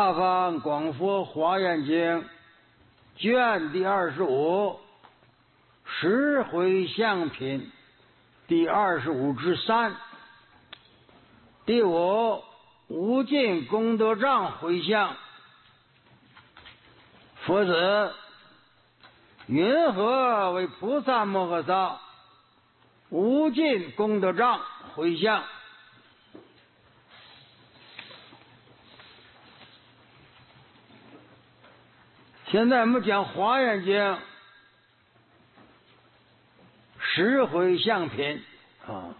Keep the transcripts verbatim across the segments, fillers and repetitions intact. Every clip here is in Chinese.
大方广佛华严经卷第二十五十回向品第二十五之三，第五无尽功德障回向。佛子，云何为菩萨摩诃萨无尽功德障回向？现在我们讲华严经十回向品啊，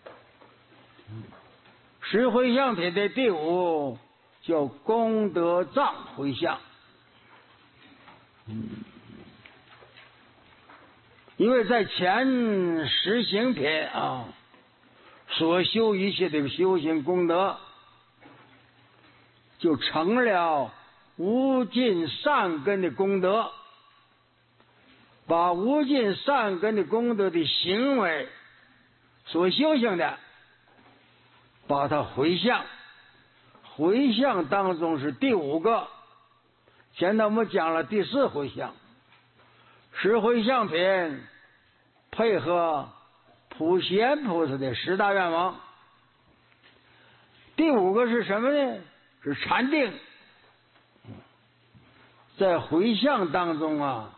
十回向品的第五叫功德障回向。嗯，因为在前十行品啊，所修一切的修行功德，就成了无尽善根的功德，把无尽善根的功德的行为所修行的，把它回向。回向当中是第五个，现在我们讲了第四回向。十回向品配合普贤菩萨的十大愿望。第五个是什么呢？是禅定。在回向当中啊，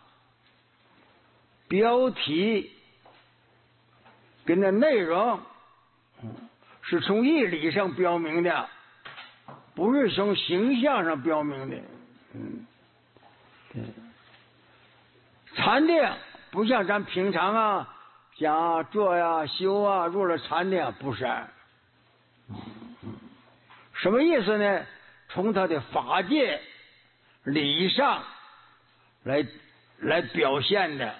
标题跟那内容是从义理上标明的，不是从形象上标明的。嗯，对，禅定不像咱平常啊讲坐呀修啊入了禅定，不是。什么意思呢？从他的法界理上来来表现的。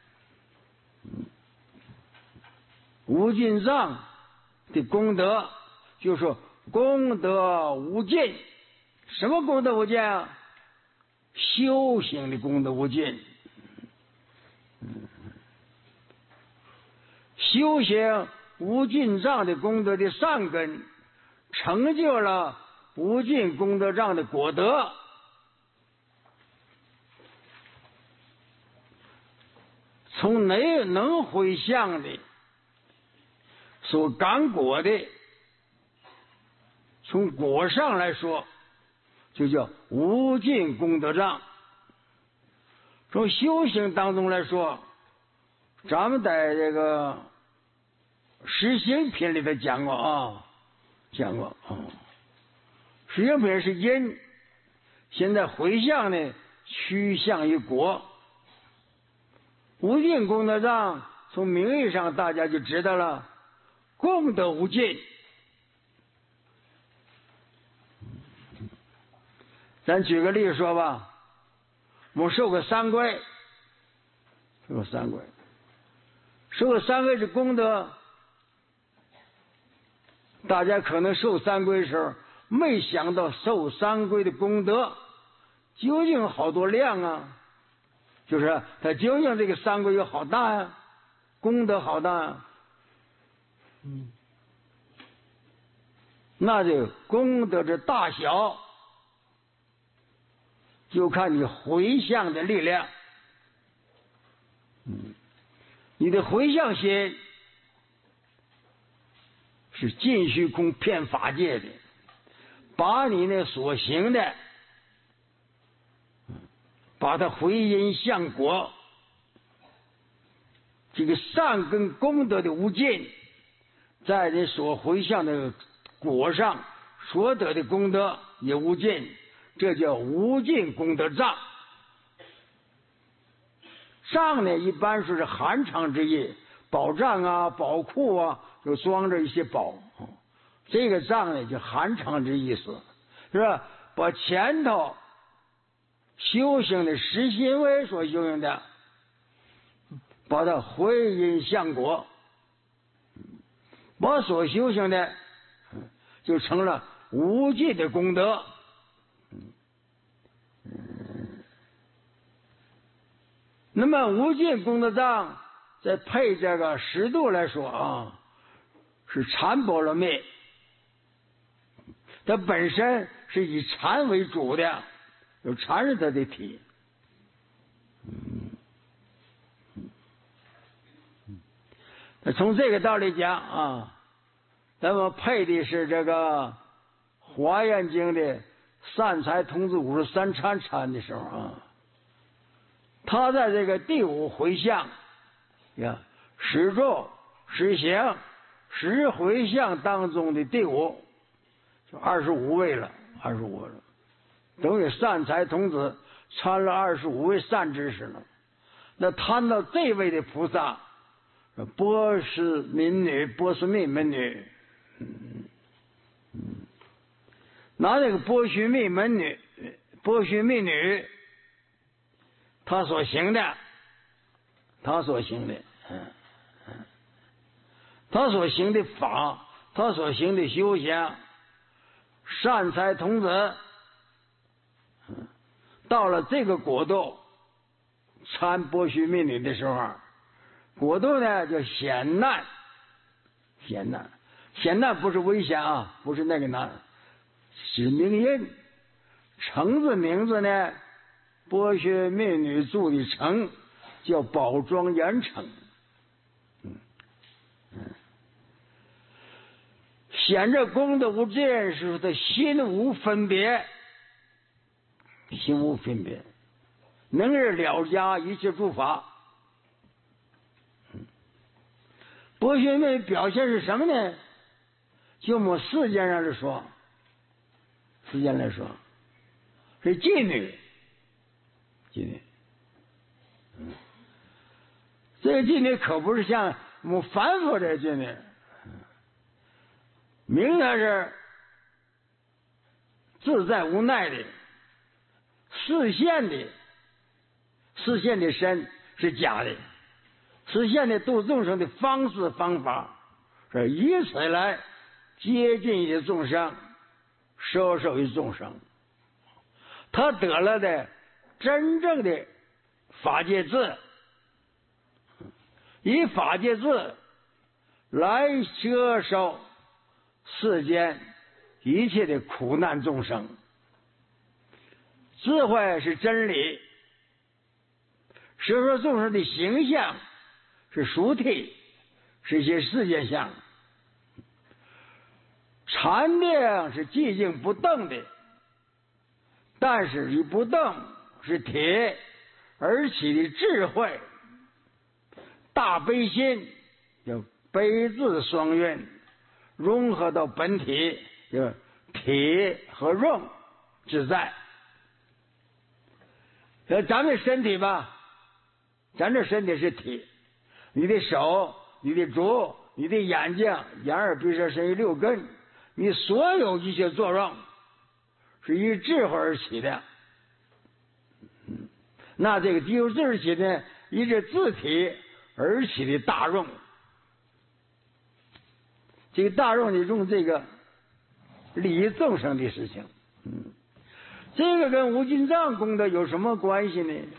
无尽藏的功德就是功德无尽。什么功德无尽啊？修行的功德无尽。修行无尽藏的功德的善根，成就了无尽功德障的果德。从能能回向的所感果的，从果上来说，就叫无尽功德障。从修行当中来说，咱们在这个十行品里头讲过啊，讲过啊。十行品是因，现在回向呢趋向于果。无尽功德障从名义上大家就知道了，功德无尽。咱举个例子说吧，我们受个三皈，受个三皈，受个三皈的功德，大家可能受三皈的时候没想到受三皈的功德究竟好多量啊，就是他究竟这个三皈有好大呀、啊，功德好大啊，嗯，那就功德的大小就看你回向的力量。嗯，你的回向心是尽虚空遍法界的，把你那所行的把它回因向果，这个善根功德的无尽，在你所回向的果上所得的功德也无尽，这叫无尽功德障。障呢一般说是含藏之意，宝藏啊宝库啊就装着一些宝，这个障呢就含藏之意思，是吧？把前头修行的实心为所修行的，把它回因向果，把所修行的就成了无尽的功德。那么无尽功德障再配这个十度来说啊，是禅波罗蜜，它本身是以禅为主的，有禅是他的体。嗯，那从这个道理讲啊，咱们配的是这个《华严经》的善财童子五十三参禅的时候啊，他在这个第五回向呀，十住、十行、十回向当中的第五，就二十五位了，二十五了，等于善财童子参了二十五位善知识了。那谈到这位的菩萨，波斯民女、波斯密门女，嗯嗯，拿这个波须密门女、波须密女，他所行的，他所行的，嗯嗯，他所行的法，他所行的修行，善财童子，嗯，到了这个国度参波须密女的时候，国度呢叫险难，险难，险难不是危险啊，不是那个难，是名音。城字名字呢，波须密女住的城叫宝庄严城。嗯嗯，显着功德无见是他心无分别，心无分别，能是了家一切诸法。波须密表现是什么呢？就我们世间上来说，世间来说是妓女，妓女。嗯，这个妓女可不是像我们凡夫这妓女，明显是自在无奈的，视线的，视线的身是假的，实现的度众生的方式方法，是以此来接近于众生，摄受于众生。他得了的真正的法界智，以法界智来摄受世间一切的苦难众生。智慧是真理，摄受众生的形象是俗体，是一些世界相。禅定是寂静不动的，但是以不动是铁而起的智慧，大悲心有悲智双运，融合到本体，有体和用自在。呃，咱们身体吧，咱这身体是体，你的手、你的足、你的眼睛、眼耳鼻舌身意六根，你所有一切作用是以智慧而起的。嗯，那这个由智而起呢，以这自体而起的大用，这个大用你用这个利益众生的事情。嗯，这个跟无尽藏功德有什么关系呢？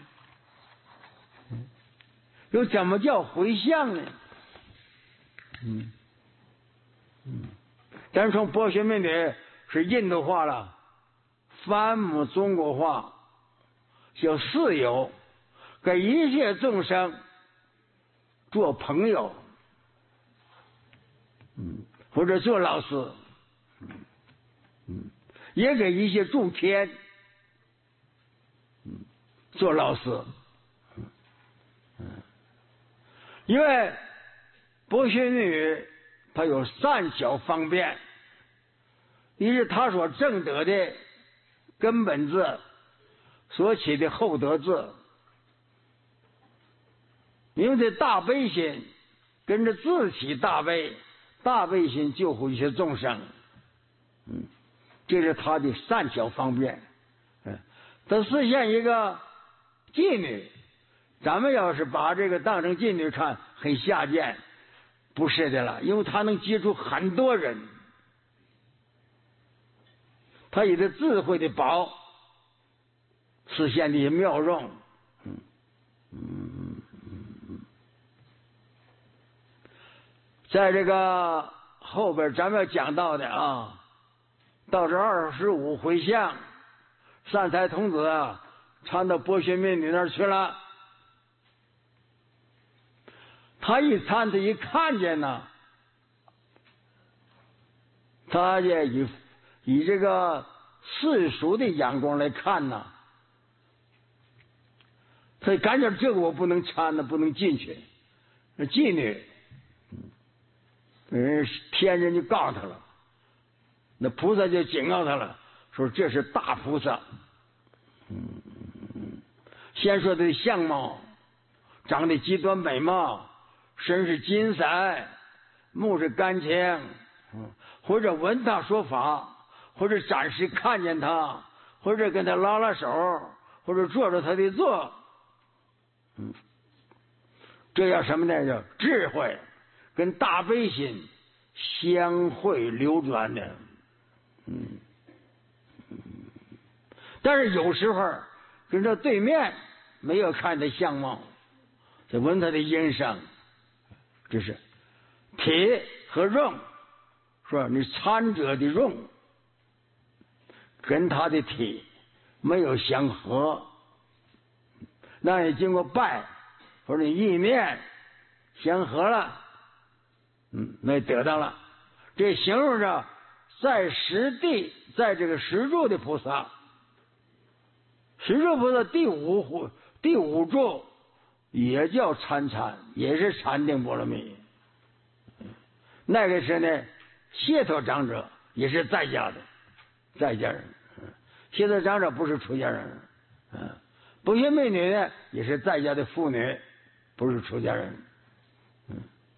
又怎么叫回向呢？嗯嗯，咱从波须密女是印度话了，翻母中国话叫室友，给一切众生做朋友，嗯，或者做老师，嗯嗯，也给一些助天，嗯，做老师，嗯嗯，因为波须密女他有善巧方便，一是他所证得的根本智所起的厚德智，因为这大悲心跟着自起大悲，大悲心救护一些众生，嗯，这是他的善巧方便。嗯，他实现一个妓女，咱们要是把这个当成妓女看，很下贱，不是的了，因为他能接触很多人，他有的智慧的宝，实现的妙用。嗯嗯嗯，在这个后边咱们要讲到的啊， 到这二十五回向，善财童子啊，传到博学美女那儿去了。他一参，他一看见呢，他也以以这个世俗的眼光来看呢，他感觉这个我不能参呢，不能进去，那妓女，人天人就告诉他了，那菩萨就警告他了，说这是大菩萨。嗯，先说他的相貌，长得极端美貌，身是金色，目是甘青，或者闻他说法，或者暂时看见他，或者跟他拉拉手，或者坐着他的座。嗯，这叫什么呢？叫智慧跟大悲心相会流转的。嗯，但是有时候跟这对面没有看他相貌，就闻他的音声，这是体和用，说你参者的用跟他的体没有相合，那你经过拜或者意念相合了，嗯，那得到了。这形容着在实地，在这个实住的菩萨，实住菩萨第五户第五住也叫参禅，也是禅定波罗蜜。那个是呢，解脱长者也是在家的，在家人。解脱长者不是出家人，嗯，博学美女呢也是在家的妇女，不是出家人。嗯，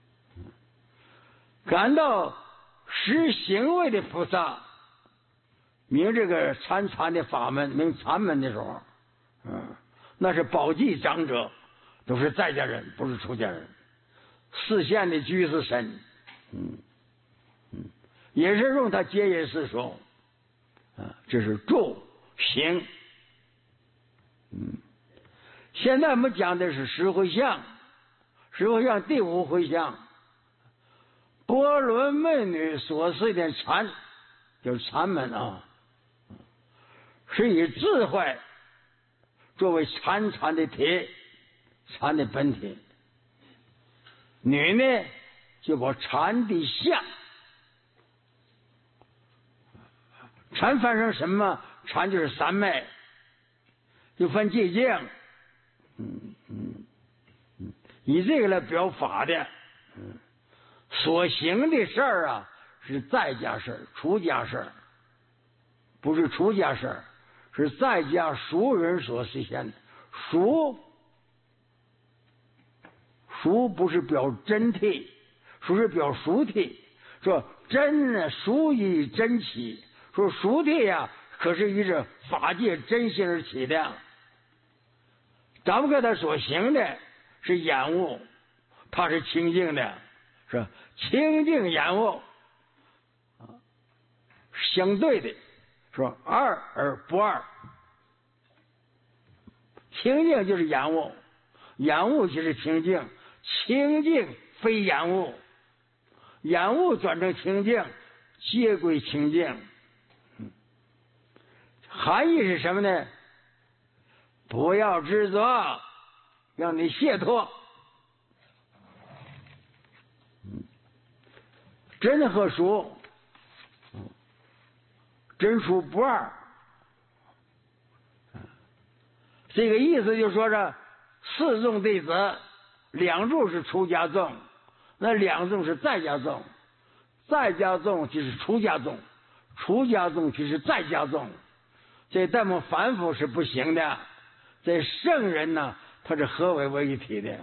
感到实行为的菩萨，明这个参禅的法门，明禅门的时候，嗯，那是宝济长者，都是在家人，不是出家人。四现的居士身，嗯嗯，也是用他结业四说，啊，这是住行。嗯，现在我们讲的是十回向，十回向第五回向，波罗美女所示的禅，就是禅门啊，是以智慧作为禅禅的体，禅的本体。女呢，就把禅的相，禅翻成什么？禅就是三昧，就分寂静，嗯嗯嗯，以这个来表法的，嗯，所行的事儿啊，是在家事儿、出家事儿，不是出家事儿，是在家俗人所实现的。俗俗不是表真体，俗是表俗体。说真呢，俗以真起。说俗体呀、啊，可是以这法界真心而起的。咱们跟他所行的是厌恶，他是清净的，是吧？清净厌恶啊，相对的，说二而不二。清净就是厌恶，厌恶就是清净，清净非厌恶，厌恶转成清净，皆归清净。含义是什么呢？不要执着，让你解脱。真和俗，真俗不二。这个意思就是说这四众弟子，两众是出家众，那两众是在家众，在家众就是出家众，出家众就是在家众。这咱们凡夫是不行的，这圣人呢，他是合为为一体的。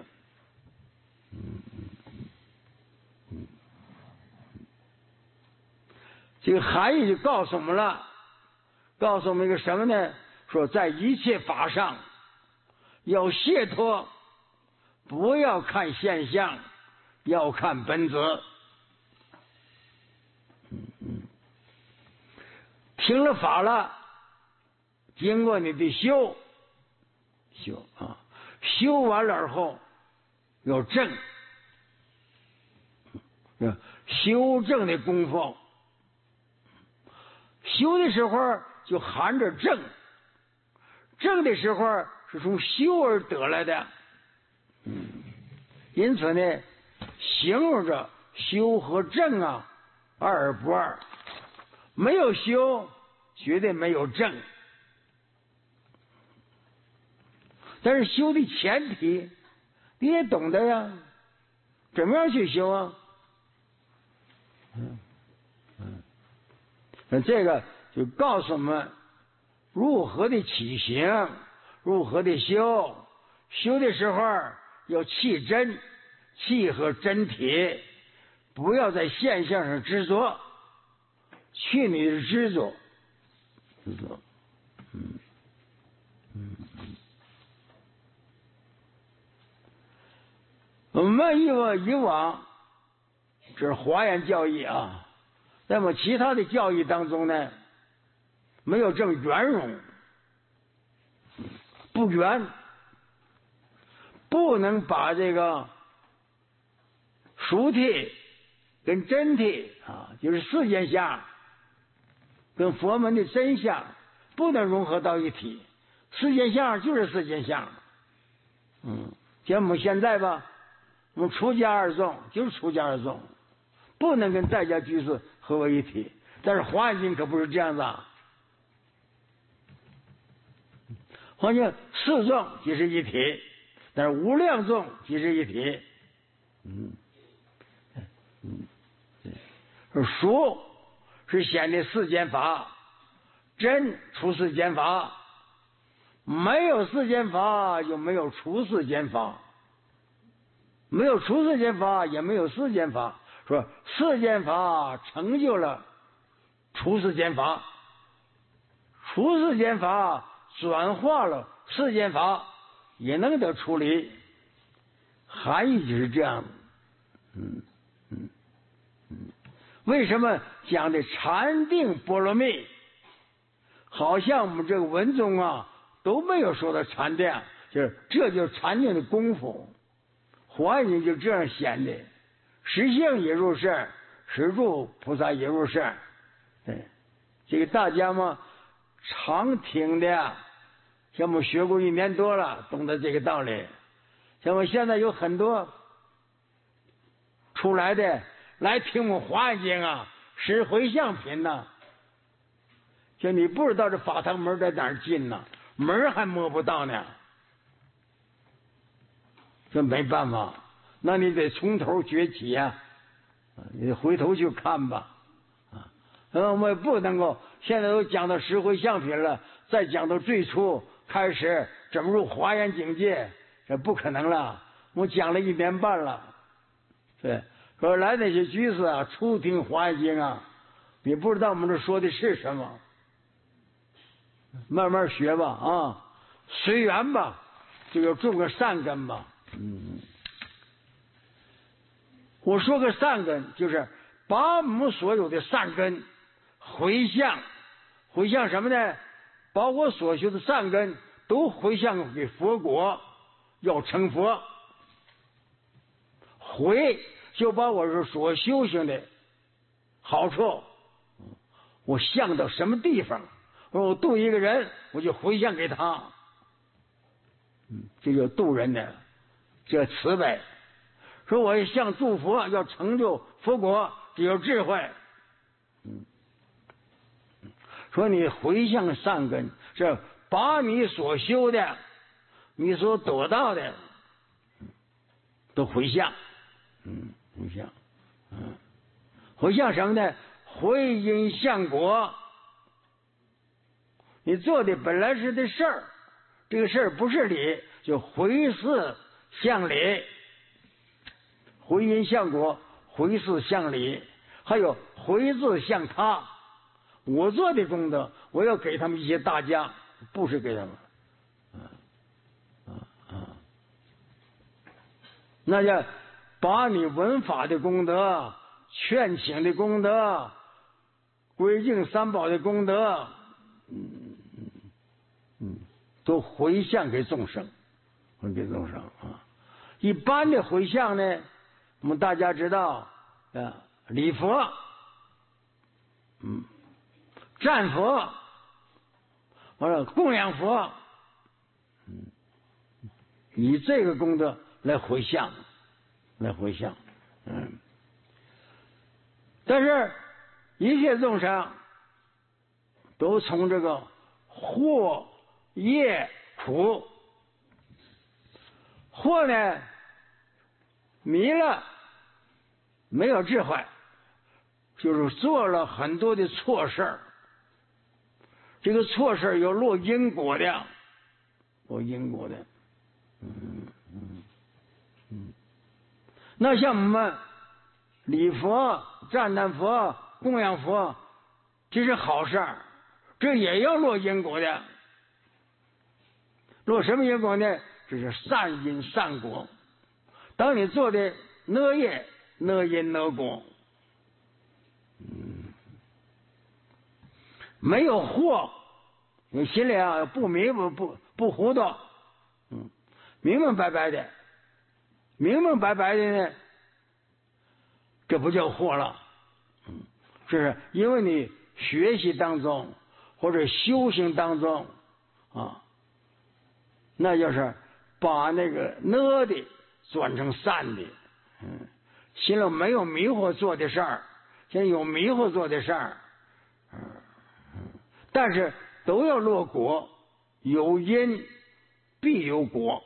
这个含义就告诉我们了，告诉我们一个什么呢？说在一切法上要解脱，不要看现象，要看本质。听了法了，经过你的修修啊，修完了以后要正，修正的功夫， 修的时候就含着正，正的时候是从修而得来的。嗯，因此呢，形容着修和正啊，二而不二。没有修，绝对没有正。但是修的前提，你也懂得呀，怎么样去修啊？嗯嗯，那这个就告诉我们如何的起行，如何的修。修的时候要弃真，契合真体，不要在现象上执着，去你的执着，执着，嗯嗯。我们以往以往这是华严教义啊，那么其他的教义当中呢，没有这么圆融，不圆，不能把这个俗谛跟真谛啊，就是世间相跟佛门的真相不能融合到一体。世间相就是世间相，嗯，像我们现在吧，我们出家二众就是出家二众，不能跟在家居士合为一体。但是华严经可不是这样子啊，华严四众即是一体，但是无量众即是一体。嗯嗯，对，俗是显的世间法，真出世间法，没有世间法就没有出世间法，没有出世间法也没有世间法。说世间法成就了出世间法，出世间法转化了世间法，也能得处理。含义就是这样的。嗯嗯嗯，为什么讲的禅定波罗蜜，好像我们这个文中啊都没有说到禅定，就是这就是禅定的功夫。华严就这样显的，实性也入世，实住菩萨也入世。对，这个大家嘛常听的，像我们学过一年多了，懂得这个道理。像我现在有很多出来的来听我们华严经啊，是回向品呢。就你不知道这法堂门在哪儿进呢，门还摸不到呢。这没办法，那你得从头学起呀、啊，你得回头去看吧。啊，我们不能够现在都讲到十回向品了，再讲到最初开始怎么入华严境界，这不可能了。我讲了一年半了，对，说来那些居士啊，初听华严经啊，你不知道我们这说的是什么，慢慢学吧啊，随缘吧，就要种个善根吧。嗯，我说个善根，就是把我们所有的善根回向，回向什么呢？把我所修的善根都回向给佛国，要成佛。回就把我所修行的好处，我向到什么地方，我度一个人，我就回向给他。嗯，这就度人的。这慈悲，说我向诸佛要成就佛国，只有智慧。嗯，说你回向善根，是把你所修的、你所得到的都回向。嗯，回向，嗯，回向什么呢？回因向果。你做的本来是的事儿，这个事儿不是理，就回事向理，回因向果，回事向理，还有回字向他。我做的功德，我要给他们一些大家，不是给他们，啊啊啊！那叫把你闻法的功德、劝请的功德、归敬三宝的功德，嗯嗯嗯，都回向给众生。回给众生啊，一般的回向呢，我们大家知道啊，礼佛，嗯， 战佛，我说供养佛，嗯，以这个功德来回向，来回向，嗯。但是，一切众生都从这个祸业苦，祸呢迷了，没有智慧，就是做了很多的错事儿。这个错事有落因果的，落因果的，嗯嗯嗯。那像我们礼佛、赞叹佛、供养佛，这是好事儿，这也要落因果的。落什么因果呢？这是善因善果。当你做的恶业，恶因恶果，嗯，没有惑，你心里啊不迷不不不糊涂，嗯，明明白白的，明明白白的呢，这不叫惑了，嗯，这是因为你学习当中或者修行当中啊，那就是把那个恶的转成善的，嗯，心里没有迷惑做的事儿，现在有迷惑做的事儿，嗯，但是都要落果，有因必有果，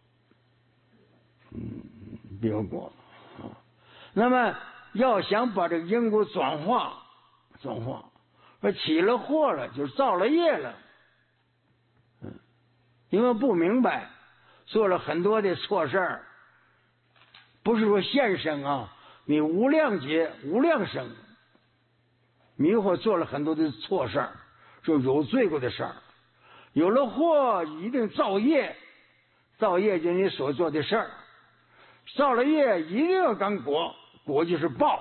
嗯，必有果啊。那么要想把这个因果转化，转化，而起了祸了，就造了业了，嗯，因为不明白，做了很多的错事儿。不是说现生啊，你无量劫无量生迷惑做了很多的错事儿，就有罪过的事儿，有了祸一定造业，造业就是你所做的事儿，造了业一定要感果，果就是报，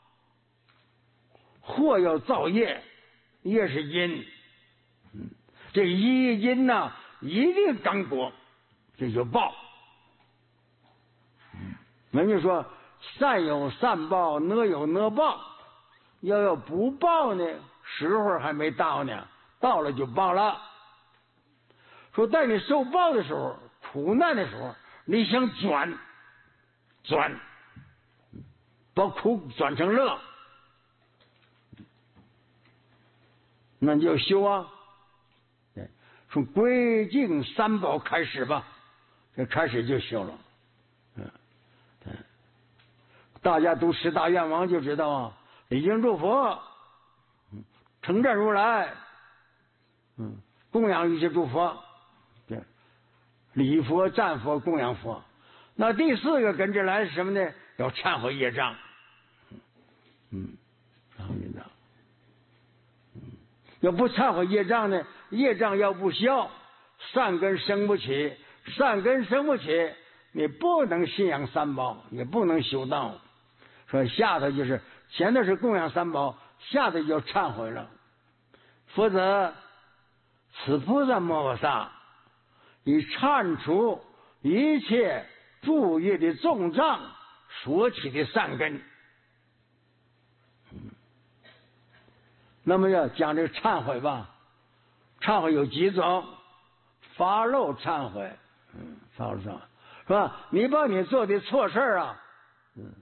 祸要造业，业是因，嗯，这一因呐、啊、一定感果，这就报。人家说善有善报，恶有恶报，要要不报呢，时候还没到呢，到了就报了。说在你受报的时候，苦难的时候，你想转转，把苦转成乐，那你就修啊。从归敬三宝开始吧，这开始就修了。大家读十大愿王就知道啊，礼敬诸佛，称赞如来，嗯，供养一切诸佛，对，礼佛、赞佛、供养佛。那第四个跟着来是什么呢？要忏悔业障，嗯，忏悔业障，嗯，要不忏悔业障呢，业障要不消，善根生不起，善根生不起，你不能信仰三宝，也不能修道。说下头就是前头是供养三宝，下头就忏悔了，否则此菩萨摩诃萨以忏除一切诸业的重障所起的善根。嗯，那么要讲这个忏悔吧，忏悔有几种？发漏忏悔，嗯，发漏忏悔是吧？你把你做的错事啊，嗯。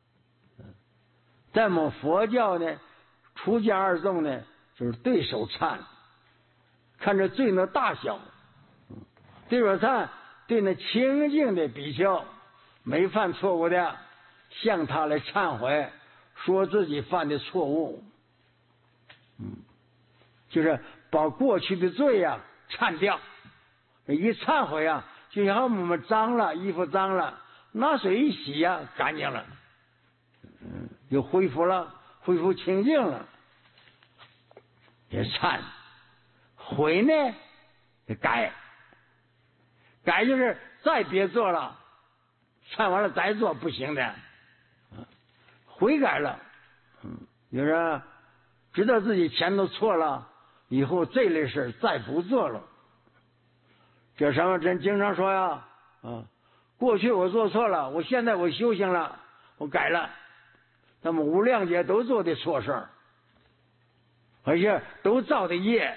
在我们佛教呢，出家二众呢，就是对手忏，看这罪的大小，对手忏对那清净的比丘，没犯错误的，向他来忏悔，说自己犯的错误，嗯，就是把过去的罪呀、啊、忏掉，一忏悔啊，就像我们脏了，衣服脏了，拿水一洗呀、啊，干净了。嗯，又恢复了，恢复清净了，也忏，悔呢也改，改就是再别做了，忏完了再做不行的，悔改了，嗯，就是知道自己前头错了，以后这类事再不做了。这什么人经常说呀，啊，过去我做错了，我现在我修行了，我改了。那么无量劫都做的错事儿， 而且都造的业。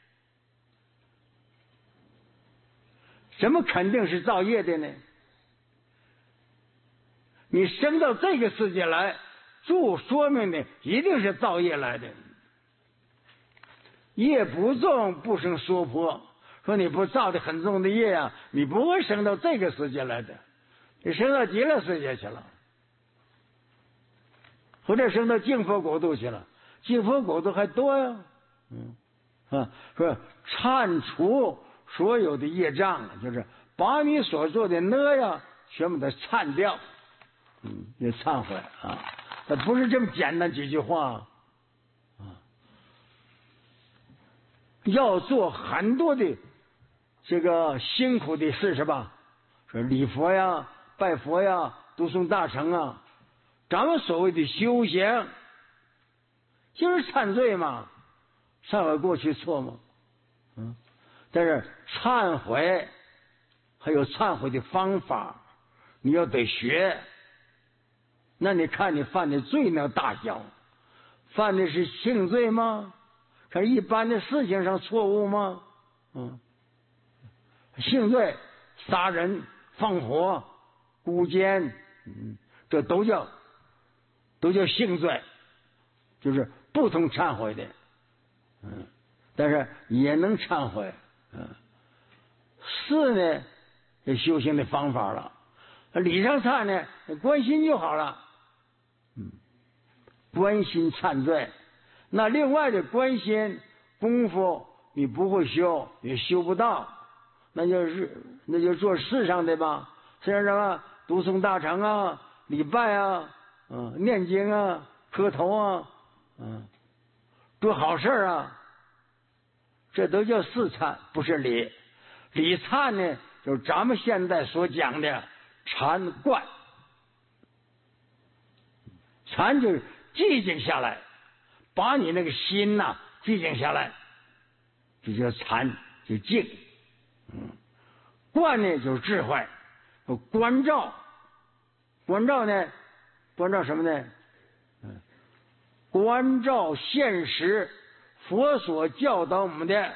什么肯定是造业的呢？你生到这个世界来，就说明的一定是造业来的。业不重不生娑婆，说你不造的很重的业啊，你不会生到这个世界来的，你生到极乐世界去了，或者生到净佛国度去了，净佛国度还多呀。嗯啊，说铲除所有的业障，就是把你所做的恶呀，全部都铲掉。嗯，也忏悔啊，那不是这么简单几句话啊，要做很多的这个辛苦的事，是吧？说礼佛呀、拜佛呀、读诵大乘啊，咱们所谓的修行，就是忏罪嘛，忏悔过去错嘛，嗯，但是忏悔还有忏悔的方法，你要得学。那你看你犯的罪那大小，犯的是轻罪吗？看一般的事情上错误吗？嗯，轻罪，杀人、放火、孤奸，嗯，这都叫都叫性罪，就是不同忏悔的，嗯，但是也能忏悔，嗯，是呢，这修行的方法了。理上忏呢，关心就好了。嗯，关心忏罪，那另外的关心功夫你不会修，也修不到，那就是那就做世上的吧，世上什么读诵大乘啊、礼拜啊、嗯、念经啊、磕头啊、嗯，做好事啊，这都叫世忏，不是礼。礼忏呢，就是咱们现在所讲的禅观。禅就是寂静下来，把你那个心呐、啊、寂静下来，这叫禅，就静。嗯，观呢就是智慧，观照，观照呢，观照什么呢？嗯，观照现实，佛所教导我们的，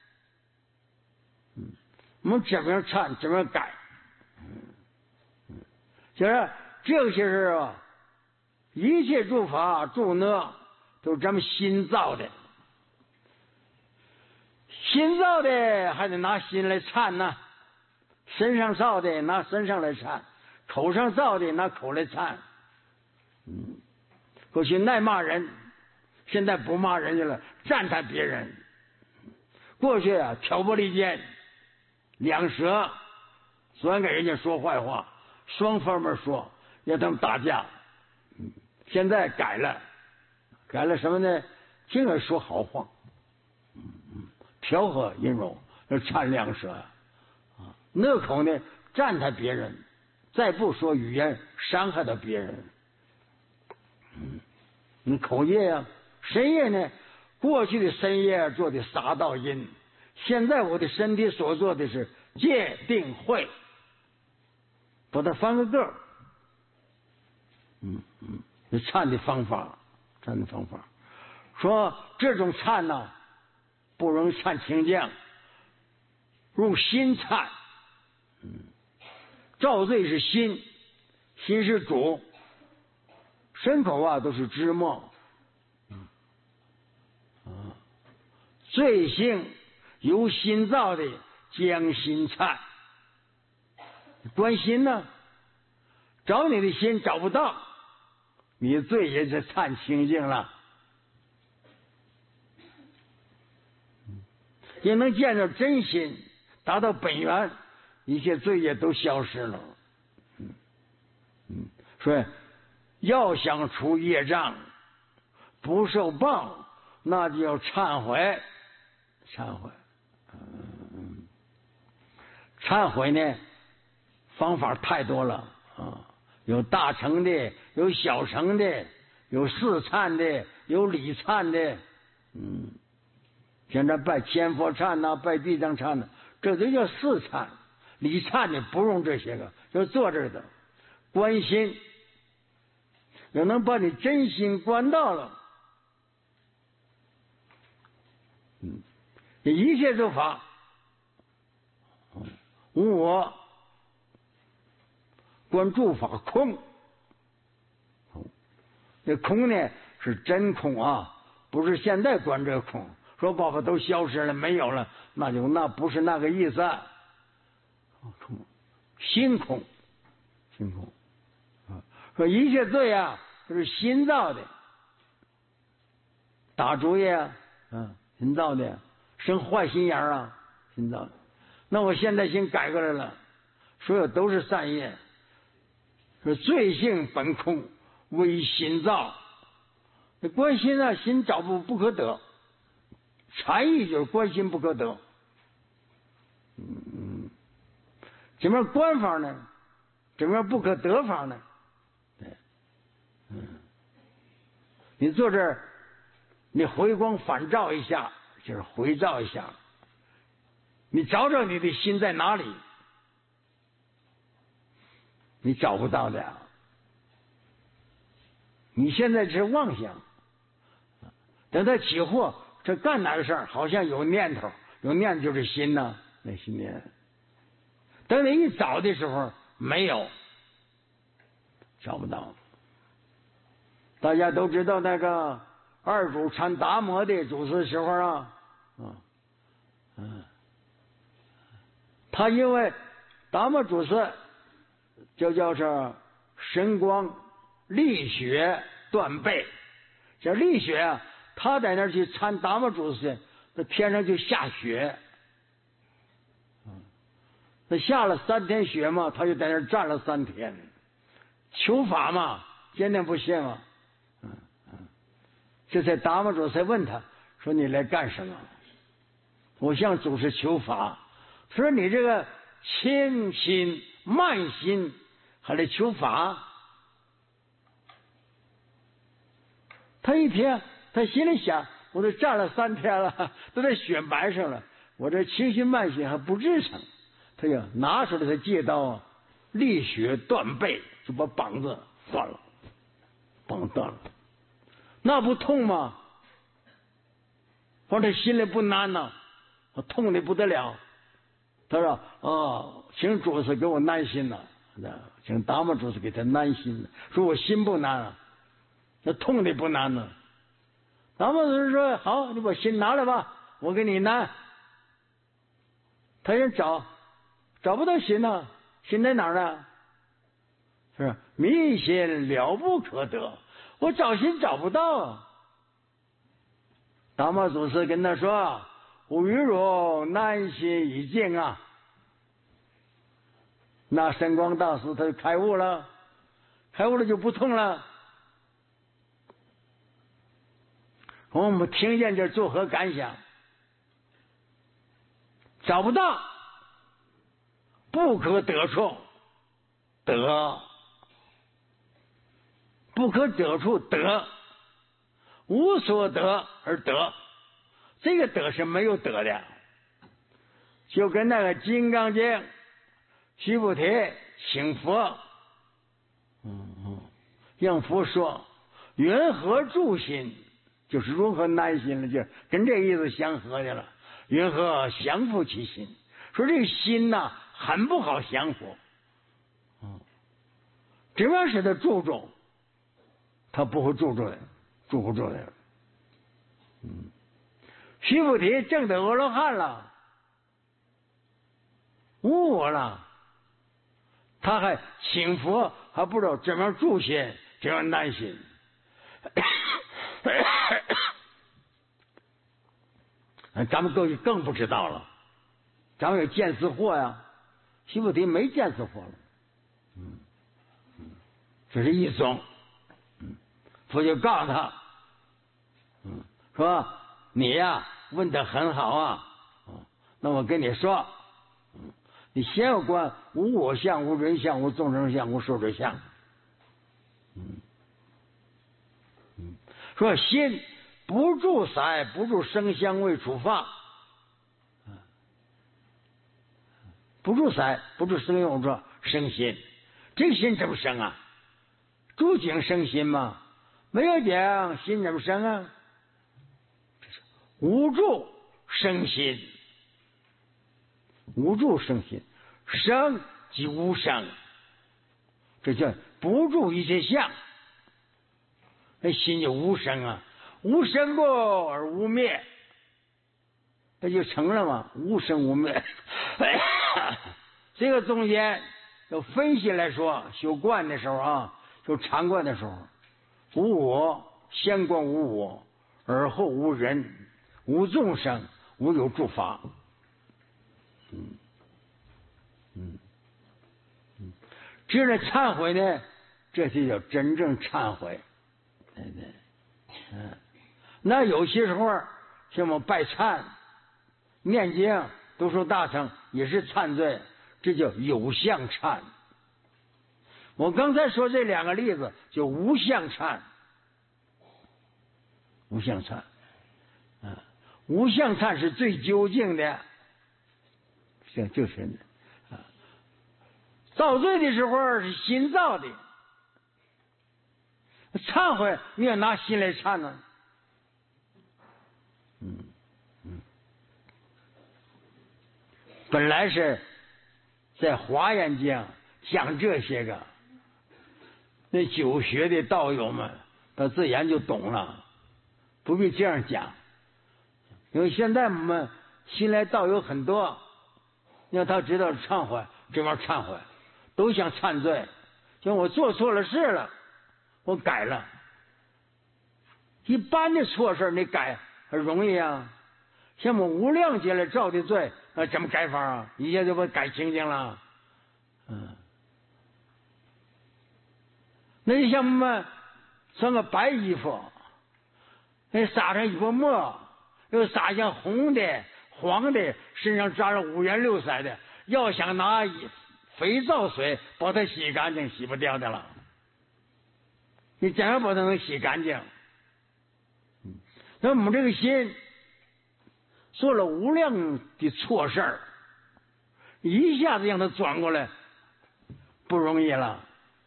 嗯，我们怎么样忏，怎么样改，嗯嗯，就是这些事啊。一切诸法诸恶都是咱们心造的，心造的还得拿心来忏呢，身上造的拿身上来忏，口上造的拿口来忏。嗯，过去爱骂人，现在不骂人家了，赞叹别人。过去啊挑拨离间，两舌，专给人家说坏话，双方面说，让他们打架。现在改了，改了什么呢？净是说好话，嗯嗯，调和音容，要忏两舌啊。那口呢，赞叹别人，再不说语言伤害到别人。嗯，你口业呀、啊，身业呢？过去的身业做的杀盗淫，现在我的身体所做的是戒定慧，把它翻个个儿。嗯嗯。忏的方法，忏的方法，说这种忏呢，不容易忏清净，用心忏。嗯，造罪是心，心是主，身口啊都是枝末。嗯啊，罪性由心造的，将心忏。关心呢，找你的心找不到。你罪也是忏清净了，也能见到真心，达到本源，一切罪业都消失了。嗯嗯，所以要想除业障，不受报，那就要忏悔，忏悔。嗯，忏悔呢，方法太多了啊。有大乘的，有小乘的，有四忏的，有礼忏的，嗯，现在拜千佛忏呐、啊，拜地藏忏呐、啊，这都叫四忏。礼忏的不用这些个，就坐这儿的，观心，要能把你真心观到了， 这一切诸法无我，观诸法空。这空呢是真空啊，不是现在观这个空。说包括都消失了，没有了，那就那不是那个意思。空，心空，心空。啊，说一切罪啊，都是心造的。打主意啊，嗯，心造的，生坏心眼啊，心造的。那我现在心改过来了，所有都是善业。说罪性本空，为心造。这观心啊，心找不不可得。禅意就是观心不可得。嗯，怎么观法呢？怎么不可得法呢？对，嗯，你坐这儿，你回光返照一下，就是回照一下，你找找你的心在哪里？你找不到的。你现在是妄想，等他起惑，这干哪个事儿，好像有念头，有念头就是心呐、啊，那心念。等你一找的时候，没有，找不到。大家都知道那个二祖禅达摩的祖师时候啊，啊，嗯，他因为达摩祖师就叫是神光力学断背，这力学啊，他在那儿去参达摩祖师，那天上就下雪，那下了三天雪嘛，他就在那儿站了三天，求法嘛，坚定不信嘛。嗯嗯，这才达摩祖师问他说：“你来干什么？”我向祖师求法。他说：“你这个轻心慢心还来求法？”他一听，他心里想：我都站了三天了，都在雪埋上了，我这轻心慢心还不治成。他就拿出来他戒刀，力血断背，就把膀子断了，绑断了，那不痛吗？我这心里不难呐，我痛的不得了。他说：“哦，请主师给我安心呐，请达摩主师给他安心，说我心不难啊。”那痛的不难呢。达摩祖师说：“好，你把心拿来吧，我给你拿。”他想找，找不到心呢，心在哪儿呢？是迷心了不可得，我找心找不到。达摩祖师跟他说：“吾与汝难心已尽啊。”那神光大师他就开悟了，开悟了就不痛了。我们听见这作何感想？找不到，不可得处，得，不可得处得，无所得而得，这个得是没有得的，就跟那个《金刚经》须菩提请佛，嗯嗯，让佛说云何住心。就是如何难心了，就跟这意思相合的了。云何降伏其心？说这个心呐、啊，很不好降服。嗯，只要使他注重，他不会注重的，注不住的。嗯，须菩提证得阿罗汉了，无我了，他还请佛，还不知道怎么样住心，怎样难心。咱们各位更不知道了，咱们有见思惑呀，须菩提没见思惑了，嗯嗯，这是一种，嗯，佛就告诉他，嗯，说你呀问得很好啊，嗯，那我跟你说，嗯，你先要观无我相、无人相、无众生相、无寿者相，嗯嗯，说心。不住色，不住声香味触法，不住色，不住声用着生心，这个心怎么生啊？住境生心吗？没有境，心怎么生啊？无住生心，无住生心，生即无生，这叫不住一切相，那心就无生啊，无生过而无灭，那就成了嘛，无生无灭。这个中间要分析来说，修观的时候啊，修禅观的时候，无我，先观无我，而后无人，无众生，无有诸法。嗯嗯嗯，这个忏悔呢，这就叫真正忏悔。对对，嗯，那有些时候像我们拜忏、念经、读书大乘也是忏罪，这叫有相忏。我刚才说这两个例子就无相忏，无相忏，啊，无相忏是最究竟的，这就是啊，造罪的时候是心造的，忏悔你要拿心来忏呢，嗯嗯，本来是在华严经讲这些个。那久学的道友们，他自然就懂了，不必这样讲。因为现在我们新来道友很多，让他知道忏悔，这玩意儿忏悔，都想忏罪，就我做错了事了，我改了。一般的错事你改很容易啊，像我们无量劫来造的罪，那怎么改法啊？一下就把改清净了，嗯。那就像我们穿个白衣服，那撒上一泼墨，又撒上红的、黄的，身上扎上五颜六色的，要想拿肥皂水把它洗干净，洗不掉的了。你怎样把它能洗干净？那我们这个心做了无量的错事儿，一下子让它转过来，不容易了。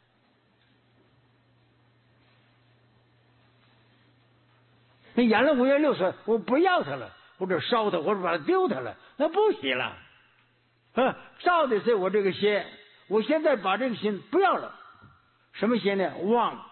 那演了五颜六色，我不要它了，或者烧它，或者把它丢它了，那不行了。啊，造的是我这个心，我现在把这个心不要了。什么心呢？妄。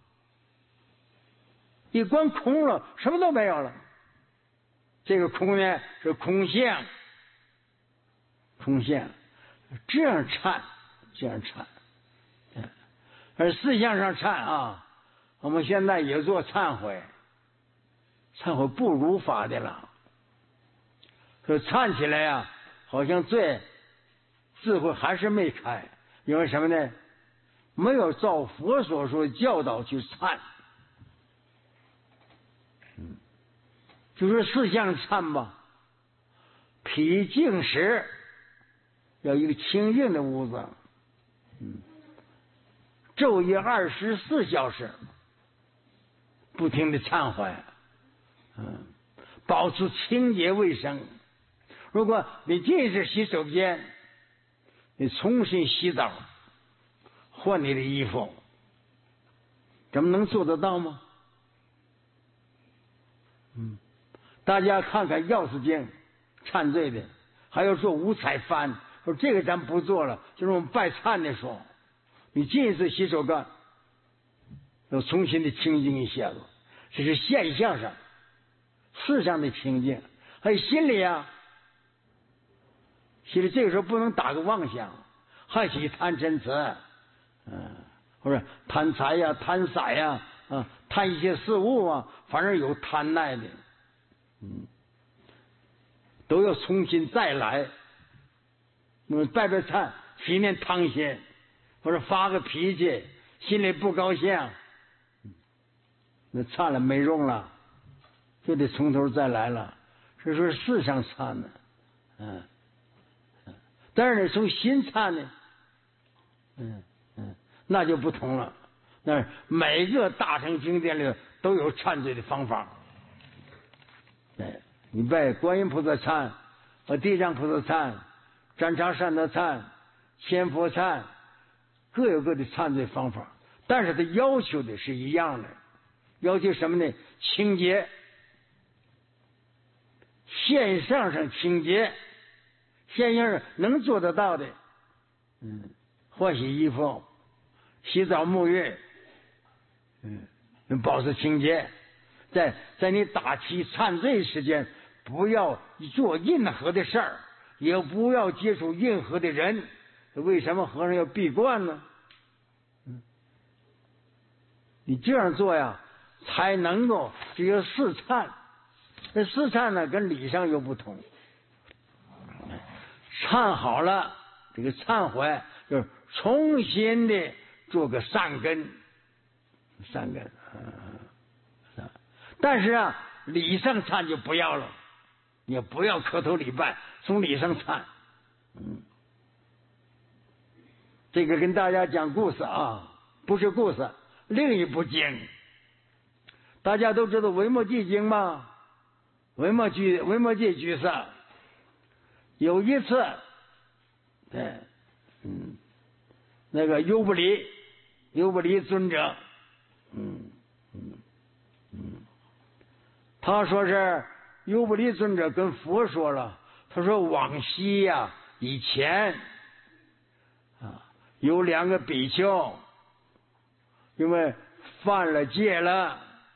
一观空了，什么都没有了。这个空呢是空相，空相，这样忏，这样忏。而思想上忏啊，我们现在也做忏悔。忏悔不如法的了，说忏起来呀、啊，好像罪智慧还是没开，因为什么呢？没有照佛所说的教导去忏，嗯，就是四项忏吧。脾净时要一个清净的屋子，嗯，昼夜二十四小时不停的忏悔。嗯，保持清洁卫生。如果你进是洗手间，你重新洗澡，换你的衣服，怎么能做得到吗？嗯，大家看看药师经忏罪的，还要做五彩幡，说这个咱不做了，就是我们拜忏的时候，你进一次洗手间，要重新的清净一下子，这是现象上。事上的清净，还有心里啊，心里这个时候不能打个妄想，还起贪嗔痴，嗯，或者贪财呀、贪色呀，啊，贪一些事物啊，反正有贪爱的，嗯，都要重新再来。嗯，拜拜忏，起念贪心，或者发个脾气，心里不高兴，那忏了没用了。就得从头再来了，这是事上忏呢，嗯，但是呢，从心忏呢，嗯嗯，那就不同了。那每个大乘经典里都有忏罪的方法。哎，你拜观音菩萨忏和地藏菩萨忏、占察善德忏、千佛忏，各有各的忏罪方法，但是它要求的是一样的，要求什么呢？清洁。 线上上清洁，线上上能做得到的，嗯，换洗衣服、洗澡沐浴，嗯，保持清洁。在在你打起忏罪时间，不要做任何的事儿，也不要接触任何的人。为什么和尚要闭关呢？嗯，你这样做呀，才能够这个四忏。这四忏呢，跟礼上又不同。忏好了，这个忏悔就是重新的做个善根，善根。嗯，但是啊，礼上忏就不要了，也不要磕头礼拜，从礼上忏。嗯，这个跟大家讲故事啊，不是故事，另一部经。大家都知道《维摩诘经》吗？维摩诘维摩诘居士有一次，对，嗯，那个优不离优不离尊者，嗯嗯嗯，他说是优不离尊者跟佛说了，他说往昔呀、啊，以前啊有两个比丘，因为犯了戒了。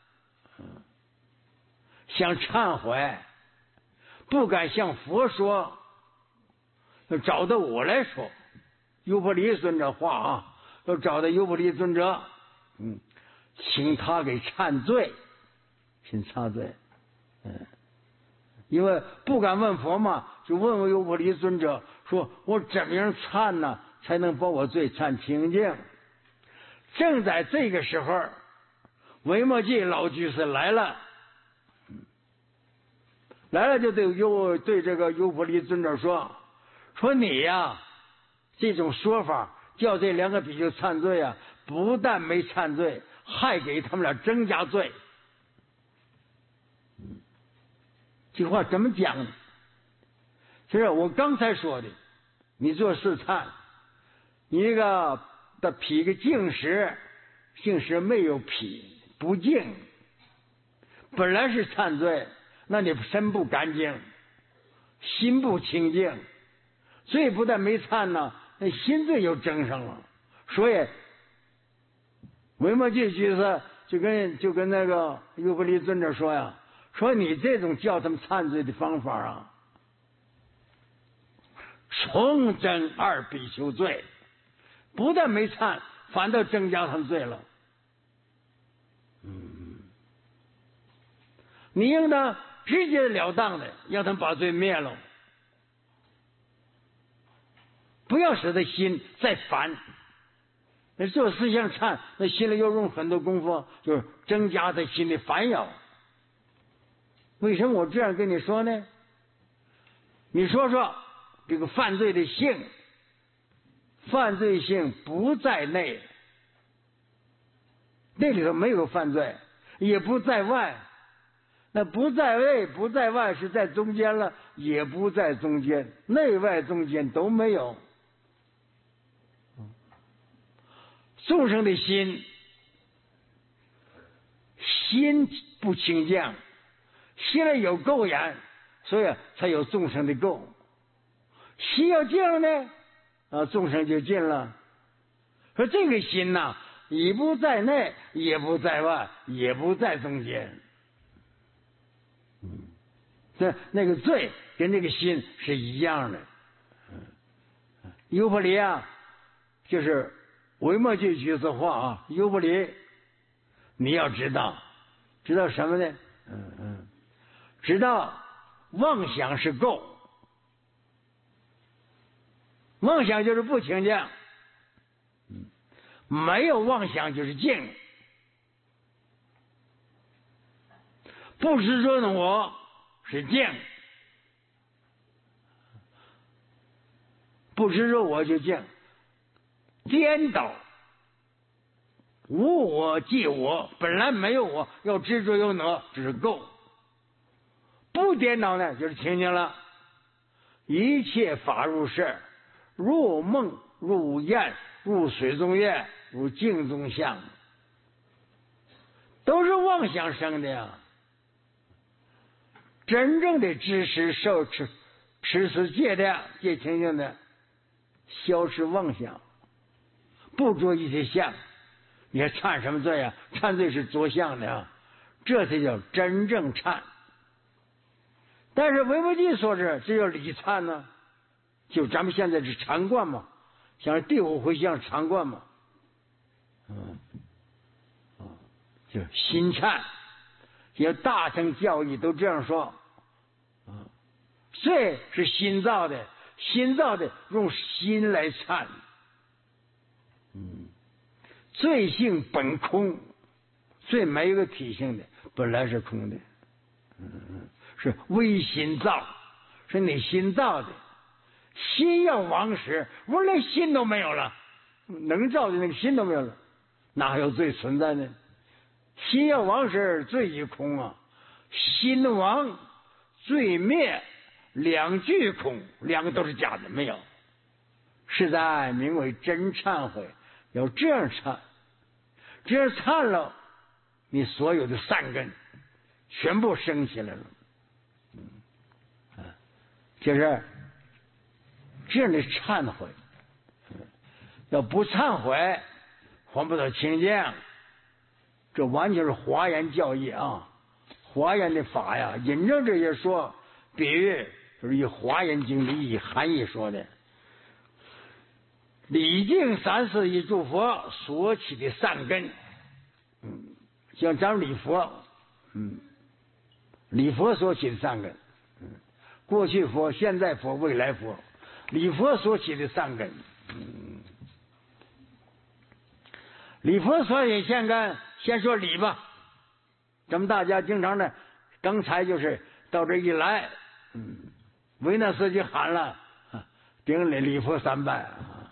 想忏悔，不敢向佛说，就找到我来说。优婆离尊者话啊，就找到优婆离尊者，嗯，请他给忏罪，请忏罪，嗯，因为不敢问佛嘛，就问问优婆离尊者，说我怎么样忏呢，才能把我罪忏清净？正在这个时候，维摩诘老居士来了。来了就对优对这个优婆离尊者说：“说你呀，这种说法叫这两个比丘忏罪啊，不但没忏罪，还给他们俩增加罪。”这话怎么讲呢？就是我刚才说的，你做四忏，你那个的披个净石，净石没有披，不净，本来是忏罪。那你身不干净，心不清净，罪不但没忏呢，那心罪又增上了。所以维摩诘居士就跟就跟那个优婆离尊者说呀，说你这种叫他们忏罪的方法啊，重增二比丘罪，不但没忏，反倒增加他们罪了。嗯，你应当直截了当的让他们把罪灭了，不要使他心再烦。那做思想忏，那心里要用很多功夫，就是增加他心里烦恼。为什么我这样跟你说呢？你说说这个犯罪的性，犯罪性不在内，那里头没有犯罪，也不在外。那不在内不在外是在中间了，也不在中间，内外中间都没有。众生的心心不清净，心里有垢染，所以才有众生的垢。心要净了呢，啊，众生就净了。说这个心呐、啊，也不在内，也不在外，也不在中间。嗯，这那个罪跟这个心是一样的。嗯，优婆离啊，就是维摩诘居士话啊，优婆离，你要知道，知道什么呢？嗯嗯，知道妄想是垢，妄想就是不清净，嗯，没有妄想就是净。不执着的我是净，不执着我就净。颠倒，无我即我，本来没有我，要执着有我，这是垢。不颠倒呢，就是清净了。一切法如是，如梦如魇，如水中月，如镜中像，都是妄想生的呀。 真正的知识受持持持戒的戒清净的，消失妄想，不着一切相。你还忏什么罪呀？忏罪是着相的啊，这才叫真正忏。但是维摩诘说是这叫理忏呢，就咱们现在是禅观嘛，像第五回向禅观嘛，嗯，啊，就心忏，也大乘教义都这样说，啊，罪是心造的，心造的用心来忏，嗯，罪性本空，罪没有个体性的，本来是空的，嗯，是唯心造，是你心造的。心要亡时，我连心都没有了，能造的那个心都没有了，哪还有罪存在呢？心要亡时，罪即空啊！心亡，罪灭，两俱空，两个都是假的，没有。是在名为真忏悔，要这样忏，这样忏了，你所有的善根全部升起来了。嗯，啊，就是这样的忏悔。要不忏悔，还不到清净。这完全是华严教义啊！华严的法呀，引证这些说，比喻就是以华严经的以含义说的。礼敬三世一诸佛所起的善根，嗯，像咱礼佛，嗯，礼佛所起的善根，嗯，过去佛、现在佛、未来佛，礼佛所起的善根，嗯，礼佛所起善根，先说礼吧。咱们大家经常的，刚才就是到这一来，嗯，维那斯就喊了，顶礼礼佛三拜啊。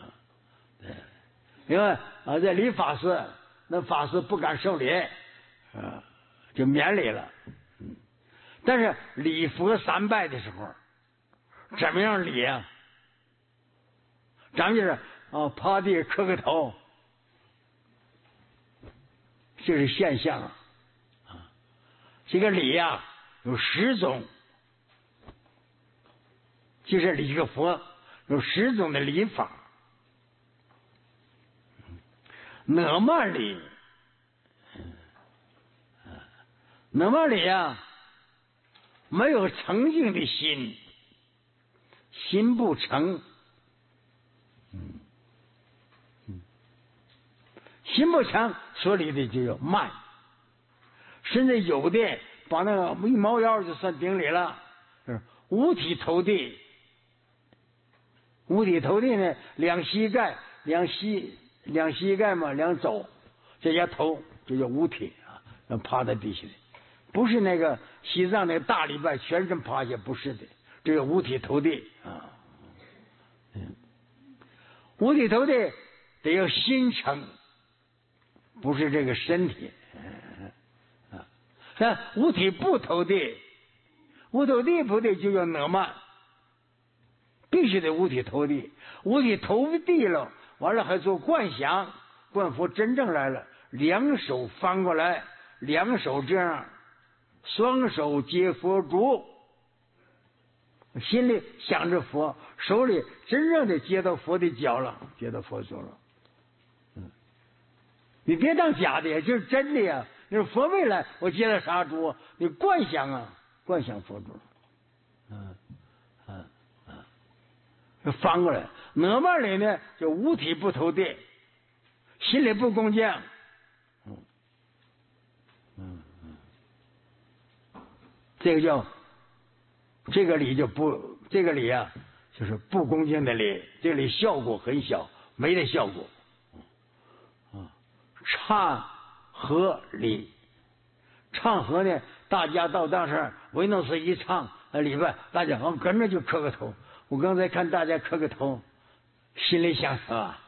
因为啊，在礼法师，那法师不敢受礼，啊，就免礼了。嗯，但是礼佛三拜的时候，怎么样礼啊？咱们就是啊，趴地磕个头，这是现象啊。啊，这个礼呀，有十种，就是礼个佛有十种的礼法。哪么礼？哪么礼啊？没有诚敬的心，心不诚，嗯嗯，心不诚，所礼的就叫慢。甚至有的把那个一猫腰就算顶礼了，是五体投地。五体投地呢，两膝盖，两膝。两膝盖嘛，两肘，这叫头，这叫五体啊，要趴在地下的，不是那个西藏那个大礼拜全身趴下，不是的，这叫五体投地啊。嗯，五体投地得要心诚，不是这个身体啊。那五体不投地，五投地不对就叫哪慢，必须得五体投地，五体投地了。完了还做观想，观佛真正来了，两手翻过来，两手这样，双手接佛足，心里想着佛，手里真正的接到佛的脚了，接到佛足了。嗯，你别当假的，就是真的呀。你说佛未来，我接到啥足？你观想啊，观想佛足。嗯嗯嗯，翻过来。哪么里呢？就五体不投地，心里不恭敬。嗯嗯嗯，这个叫这个礼就不，这个礼啊，就是不恭敬的礼。这个礼效果很小，没得效果。啊，忏和礼，忏和呢，大家到当时维诺斯一唱礼拜，大家啊跟着就磕个头。我刚才看大家磕个头。心里想什么？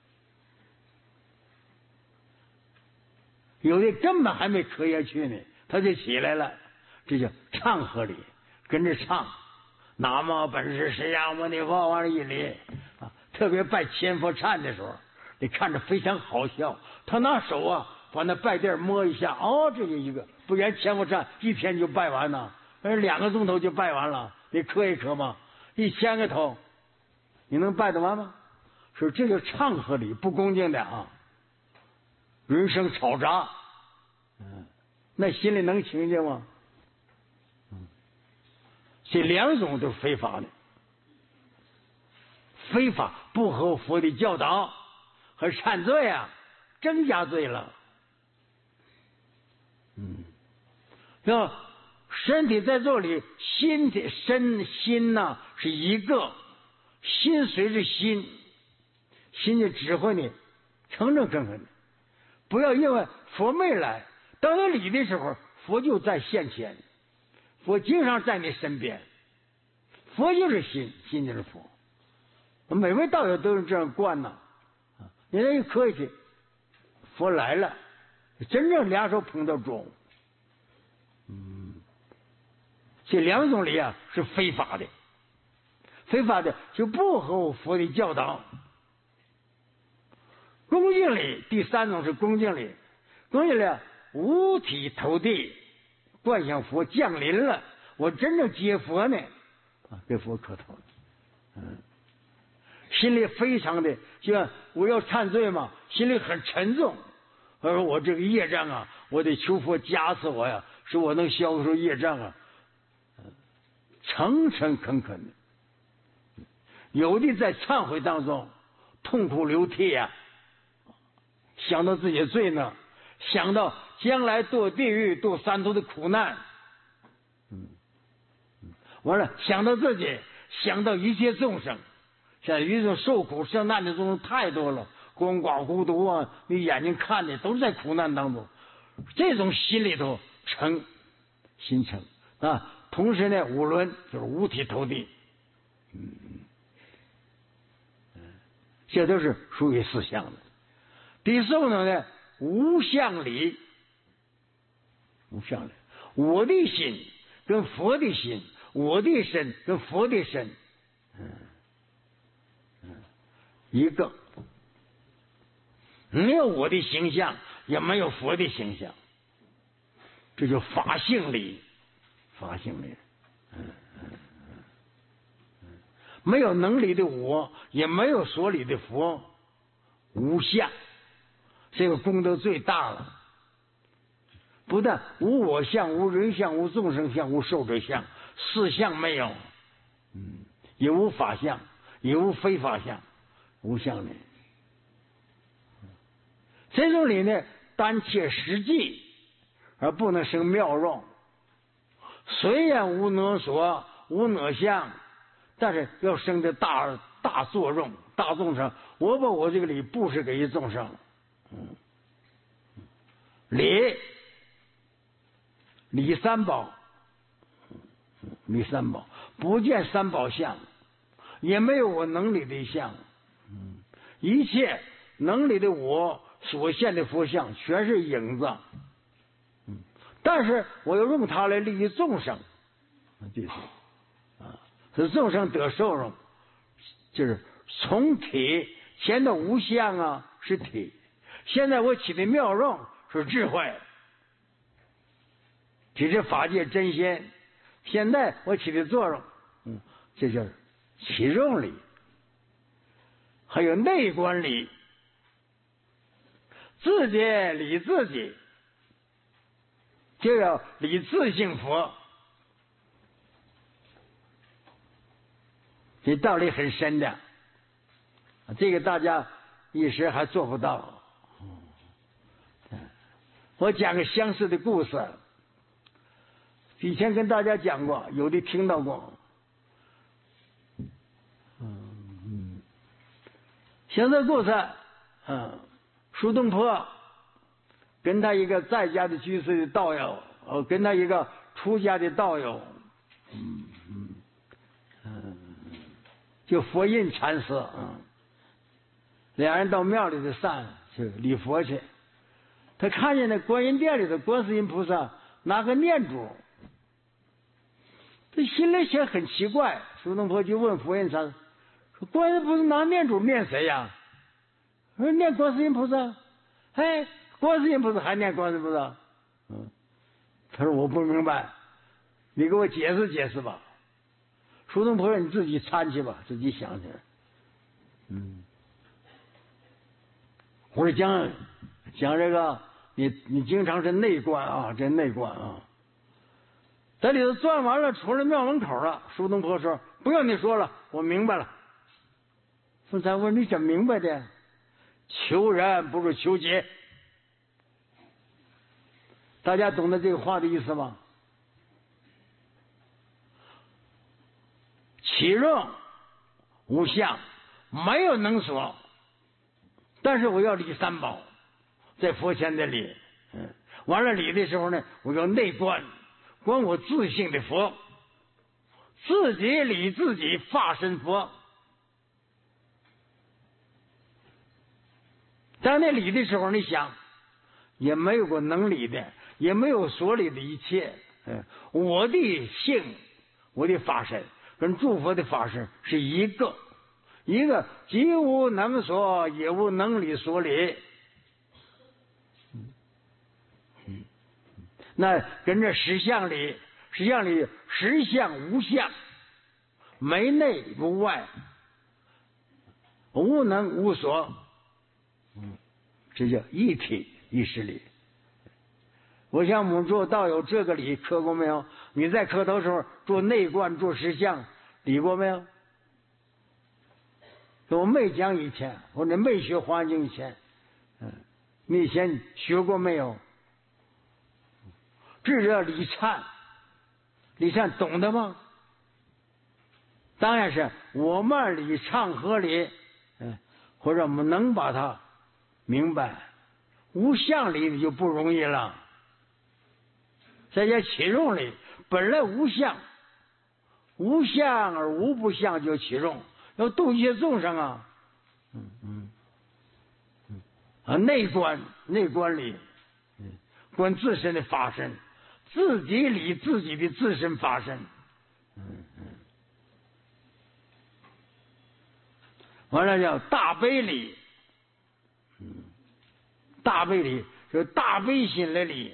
有的根本还没磕下去呢，他就起来了，这叫唱和礼，跟着唱。南无本师释迦牟尼佛，往这一礼啊。特别拜千佛忏的时候，你看着非常好笑。他拿手啊，把那拜垫摸一下，哦，这就一个，不然千佛忏一天就拜完了。 而两个钟头就拜完了，你磕一磕吗？一千个头，你能拜得完吗？说这个场合里不恭敬的啊，人声嘈杂，嗯，那心里能清净吗？嗯，这两种都是非法的，非法不合佛的教导，和忏罪啊，增加罪了。嗯，要身体在这里，心的身心呐、啊、是一个，心随着心。心就指挥你，诚诚恳恳的，不要因为佛没来，到那里的时候，佛就在现前，佛经常在你身边，佛就是心，心就是佛。每位道友都是这样观呐，你这一磕下去，佛来了，真正两手捧到中。嗯，这两种礼啊是非法的，非法的就不合佛的教导。恭敬礼，第三种是恭敬礼。恭敬礼，五体投地，观想佛降临了，我真正接佛呢，啊，给佛磕头，嗯，心里非常的，就像我要忏罪嘛，心里很沉重。我说我这个业障啊，我得求佛加持我呀，使我能消除业障啊，诚诚恳恳的。有的在忏悔当中痛哭流涕呀、啊。想到自己的罪呢，想到将来堕地狱、堕三途的苦难，嗯，完了想到自己，想到一切众生，现在一种受苦受难的众生太多了，鳏寡孤独啊，你眼睛看的都是在苦难当中，这种心里头诚心诚啊，同时呢，五伦就是五体投地，嗯嗯，这都是属于四项的。第四种呢，无相理，无相理，我的心跟佛的心，我的身跟佛的身，嗯嗯，一个，没有我的形象，也没有佛的形象，这就法性理，法性理，嗯嗯嗯，没有能力的我，也没有所理的佛，无相。这个功德最大了，不但无我相、无人相、无众生相、无寿者相，四相没有，嗯，也无法相，也无非法相，无相理。这种理呢，单切实际，而不能生妙用。虽然无哪所、无哪相，但是要生的大大作用、大众生。我把我这个理布施给一众生。嗯，礼礼三宝，礼三宝，不见三宝相，也没有我能力的相，嗯，一切能力的我所现的佛像全是影子，嗯，但是我要用它来利益众生，这是啊，使众生得受用，就是从体前的无相啊是体。现在我起的妙用是智慧，这是法界真仙。现在我起的作用，嗯，这叫起用理。还有内观理，自己理自己，就要理自性佛。这道理很深的，这个大家一时还做不到。我讲个相似的故事，以前跟大家讲过，有的听到过。嗯嗯，相似故事，嗯，苏东坡跟他一个在家的居士的道友，呃，跟他一个出家的道友，嗯嗯嗯，就佛印禅师，嗯，两人到庙里头散去礼佛去。他看见那观音殿里的观世音菩萨拿个念珠，他心里想很奇怪。苏东坡就问佛印禅说：“观音菩萨拿念珠念谁呀？”说：“念观世音菩萨。”哎，观世音菩萨还念观世音菩萨？嗯，他说：“我不明白， 你给我解释解释吧。苏东坡说：“你自己参去吧，自己想去。”嗯，或者讲讲这个，你你经常是内观啊，这内观啊，在里头转完了，出了庙门口了。苏东坡说：“不用你说了，我明白了。”凤山问：“你怎么明白的？”求人不如求己。大家懂得这个话的意思吗？其容无相，没有能所，但是我要理三宝，在佛前的理。嗯，完了理的时候呢，我要内观，观我自性的佛，自己理自己，化身佛。当你理的时候，你想也没有过能理的，也没有所理的一切。嗯，我的性，我的法身跟诸佛的法身是一个，一个既无能所，也无能理所理。嗯嗯，那跟着实相理，实相理实相无相，没内无外，无能无所。嗯，这叫一体一实理。我想我们做道友这个理磕过没有？你在磕头时候做内观做实相理过没有？我没讲以前，或者没学环境以前，嗯，你以前学过没有？这叫理忏，理忏懂得吗？当然是我们理忏合理，嗯，或者我们能把它明白。无相理的就不容易了。再讲起容理，本来无相，无相而无不相，就起容，要度一切众生啊。嗯嗯嗯啊，内观内观理，嗯，观自身的法身，自己理自己的自身法身。嗯嗯，完了叫大悲理。嗯，大悲理就是大悲心来理。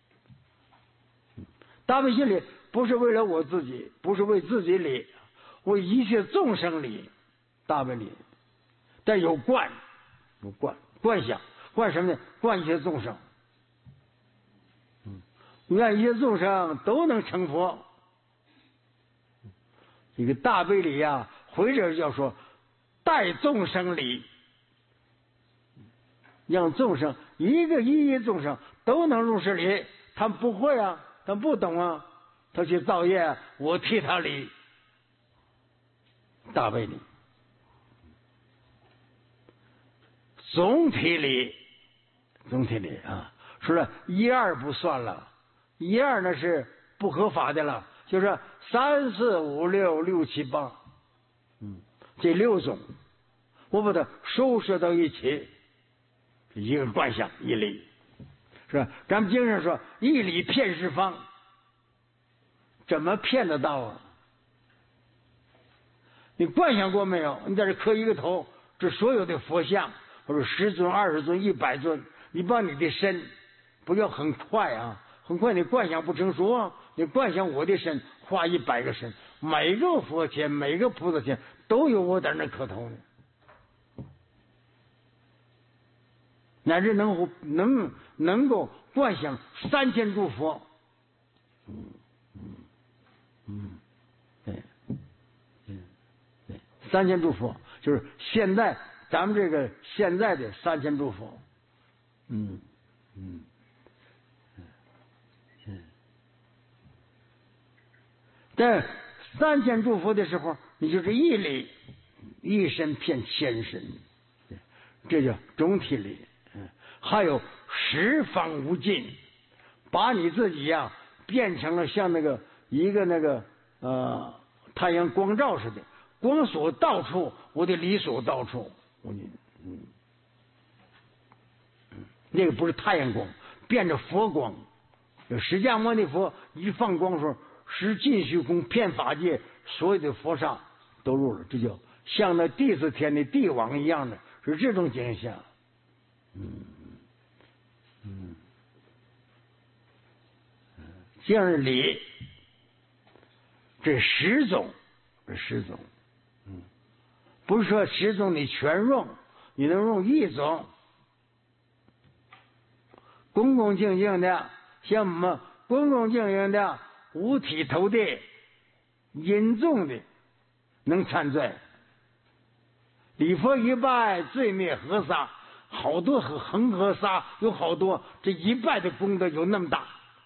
大悲心理不是为了我自己，不是为自己理，为一切众生理。大悲理，但有观，有观观想，观什么呢？观一切众生。嗯，愿一切众生都能成佛。这个大悲理呀，或者叫说带众生理，让众生一个一亿众生都能入世理。他们不会啊，他不懂啊，他去造业，我替他理。大悲理，总体理，总体理啊，说了一二不算了，一二那是不合法的了，就是三四五六六七八，嗯，这六种，我把它收拾到一起，一个观想一理。是吧？咱们经上说一理骗十方，怎么骗得到啊？你观想过没有？你在这磕一个头，这所有的佛像，或者十尊、二十尊、一百尊，你把你的身，不要很快啊，很快你观想不成熟啊。你观想我的身，画一百个身，每个佛前、每个菩萨前都有我在那磕头呢。乃至能能能够观想三千诸佛，嗯嗯嗯，对，嗯对，三千诸佛就是现在咱们这个现在的三千诸佛，嗯嗯嗯，在三千诸佛的时候，你就是一理，一身骗千身，这叫总体理。还有十方无尽，把你自己呀、啊、变成了像那个一个那个呃太阳光照似的，光所到处，我的理所到处。我嗯嗯，那个不是太阳光，变着佛光。释迦牟尼佛一放光说，使尽虚空，遍法界，所有的佛刹都入了，这叫像那第四天的帝王一样的，是这种景象。嗯嗯，这样的理， 这十种，这十种，嗯，不是说十种你全用，你能用一种，恭恭敬敬的，像我们恭恭敬敬的，五体投地，殷重的，能忏罪。礼佛一拜，罪灭河沙，好多和恒河沙有好多，这一拜的功德有那么大，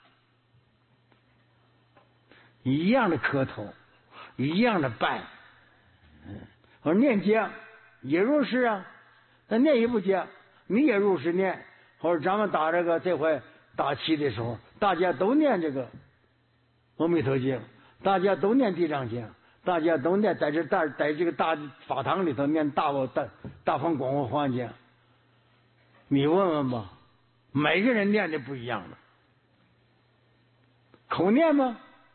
一样的磕头，一样的拜。嗯，我念经也如是啊，他念也不经，你也如是念。或者咱们打这个这回打七的时候，大家都念这个阿弥陀经，大家都念地藏经。大家都念，在这大在这个大法堂里头念大大大方广佛华经，你问问吧，每个人念的不一样的，口念吗？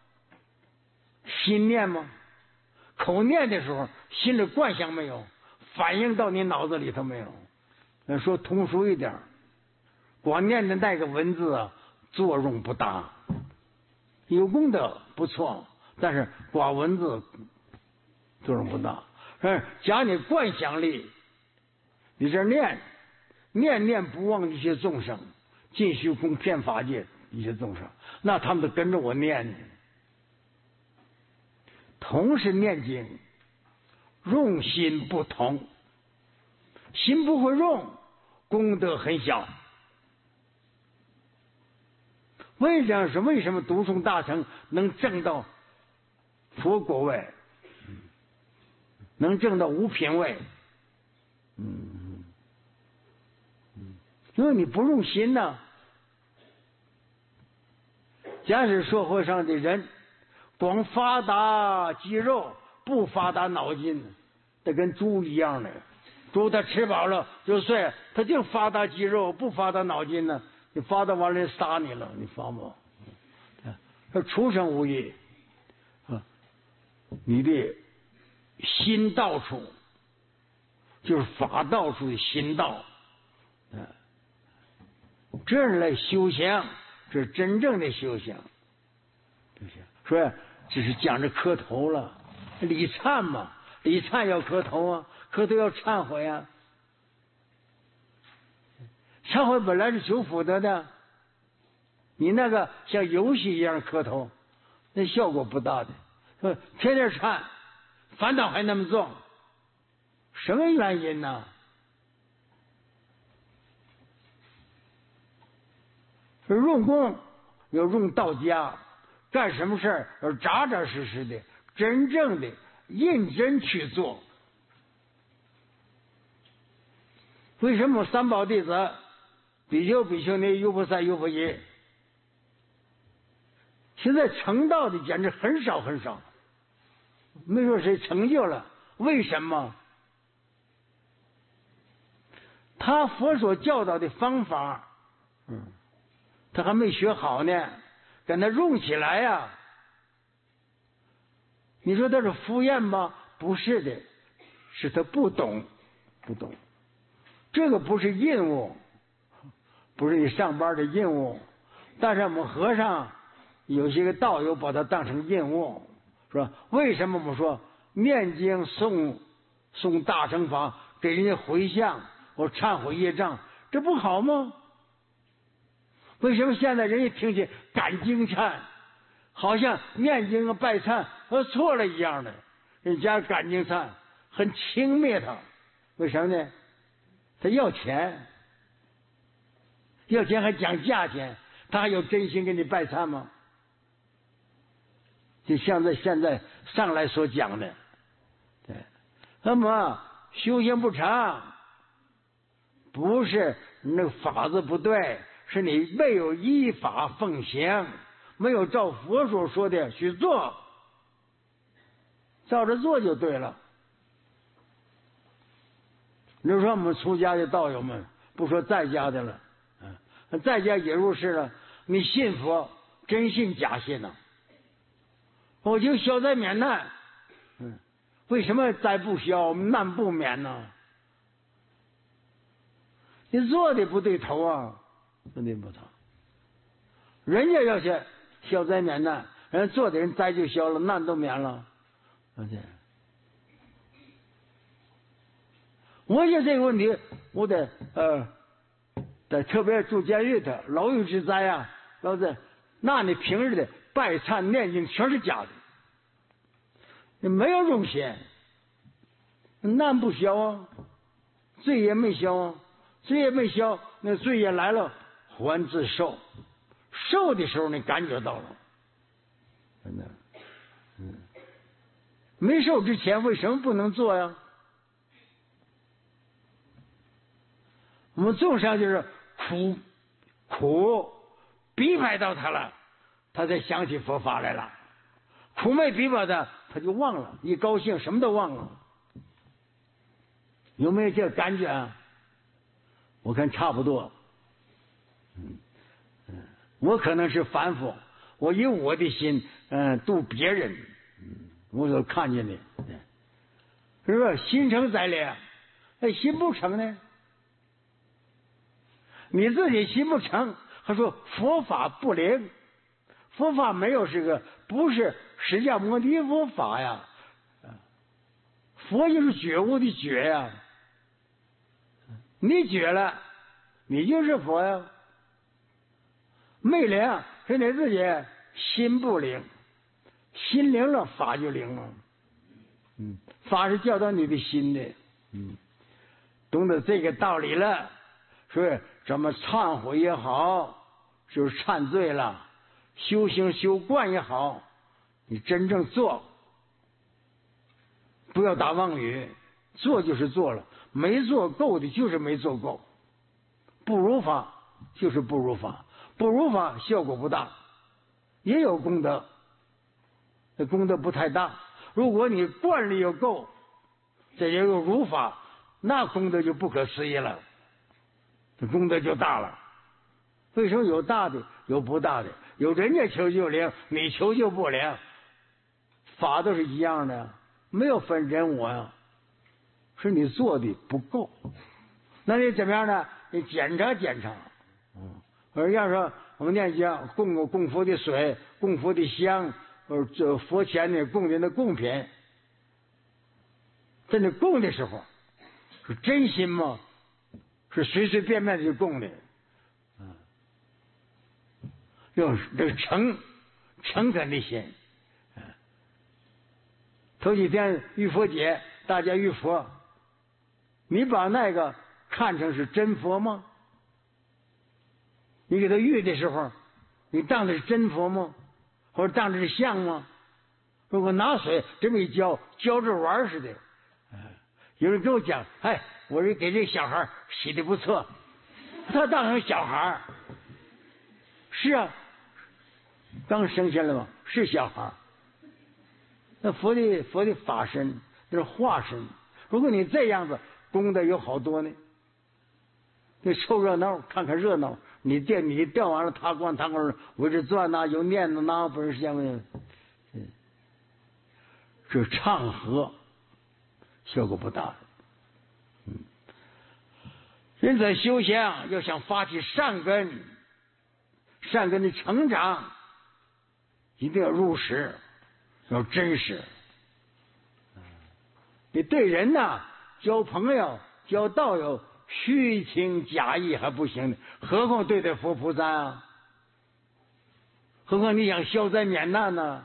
心念吗？口念的时候，心里观想没有，反映到你脑子里头没有。那说通俗一点，光念的那个文字啊，作用不大，有功德不错。但是寡文字作用不大，是加你观想力，你这念念念不忘一些众生，尽虚空遍法界一些众生，那他们都跟着我念，同时念经，用心不同，心不会用，功德很小。为什么是为什么读诵大乘能证到佛果位，能证到五品位？嗯嗯，因为你不用心呐、啊。假使社会上的人光发达肌肉，不发达脑筋，得跟猪一样的。猪它吃饱了就睡，它就发达肌肉，不发达脑筋呢。你发达完了杀你了，你发不？它畜生无益。你的心道处就是法道处的心道，嗯，这样来修行，这是真正的修行。说只是讲着磕头了，礼忏嘛，礼忏要磕头啊，磕头要忏悔啊。忏悔本来是求福德的，你那个像游戏一样磕头，那效果不大的。天天忏，烦恼还那么重，什么原因呢？用功要用到家，干什么事儿要扎扎实实的，真正的认真去做。为什么三宝弟子比丘、比丘尼、优婆塞、优婆夷，现在成道的简直很少很少，没说谁成就了。为什么？他佛所教导的方法，嗯，他还没学好呢，跟他用起来呀、啊。你说他是敷衍吧？不是的，是他不懂，不懂。这个不是任务，不是你上班的任务，但是我们和尚有些个道友把它当成任务，说为什么我们说念经诵诵大乘法，给人家回向，我忏悔业障，这不好吗？为什么现在人家听起赶经忏，好像念经和拜忏和错了一样的？人家赶经忏很轻蔑他，为什么呢？他要钱，要钱还讲价钱，他还有真心给你拜忏吗？就像在现在上来所讲的，对，那么修行不长，不是那个法子不对，是你没有依法奉行，没有照佛所说的去做，照着做就对了。你说我们出家的道友们，不说在家的了，嗯，在家也如是了。你信佛，真信假信呢、啊？我就消灾免难，嗯，为什么灾不消，难不免呢？你做的不对头啊，做的不头。人家要是消灾免难， 人做的人灾就消了，难都免了。对，我觉得这个问题，我得呃，得特别住监狱的牢狱之灾啊，老子，那你平日的拜忏念经全是假的，你没有用心，难不消啊，罪也没消啊，罪也没消，那罪也来了，还自受，受的时候你感觉到了，真的，嗯，没受之前为什么不能做呀？我们众生就是苦苦逼迫到他了，他才想起佛法来了。苦没逼迫他，他就忘了，一高兴什么都忘了。有没有这个感觉啊？我看差不多。嗯嗯，我可能是凡夫，我以我的心嗯度别人，嗯，我所看见的，是不是心诚则灵？那心不诚呢？你自己心不诚，还说佛法不灵，佛法没有这个，不是释迦牟尼佛法呀，佛就是觉悟的觉呀，你觉了，你就是佛呀，没灵是你自己心不灵，心灵了法就灵了，嗯，法是教导你的心的，嗯，懂得这个道理了，所以怎么忏悔也好，就是忏罪了，修行修观也好，你真正做，不要打妄语，做就是做了，没做够的就是没做够，不如法就是不如法，不如法效果不大，也有功德，那功德不太大。如果你惯力又够，这也有如法，那功德就不可思议了，这功德就大了。为什么有大的有不大的？有人家求就灵，你求就不灵，法都是一样的，没有分人我呀，是你做的不够。那你怎么样呢？你检查检查。嗯，而要说我们念经供供佛的水，供佛的香，呃，这佛前呢供的那供品，在那供的时候是真心吗？是随随便便的就供的？嗯，用这个诚诚恳的心。嗯，头几天浴佛节，大家浴佛，你把那个看成是真佛吗？你给他浴的时候，你当的是真佛吗？或者当的是像吗？如果拿水这么一浇，浇着玩似的。有人跟我讲，哎，我说给这个小孩洗的不错，他当成小孩。是啊，刚生下来嘛，是小孩。那佛的佛的法身，那是化身。如果你这样子，功德有好多呢。你凑热闹，看看热闹。你电你调完了，他光他光围着转呐，有念的呐，不是像嗯，这唱和效果不大。嗯，因此修行要想发起善根，善根的成长一定要入实，要真实。你对人呐，交朋友、交道友，虚情假意还不行呢，何况对待佛菩萨啊？何况你想消灾免难呢？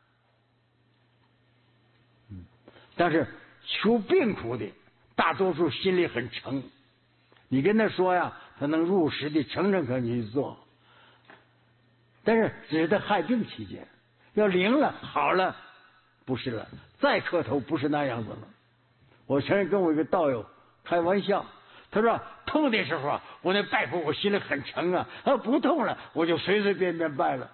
嗯，但是求病苦的，大多数心里很诚，你跟他说呀，他能入实的诚诚恳去做。但是只是他害病期间，要灵了好了，不是了，再磕头不是那样子了。我曾经跟我一个道友开玩笑，他说痛的时候啊，我那拜佛我心里很诚啊，啊不痛了我就随随便便拜了。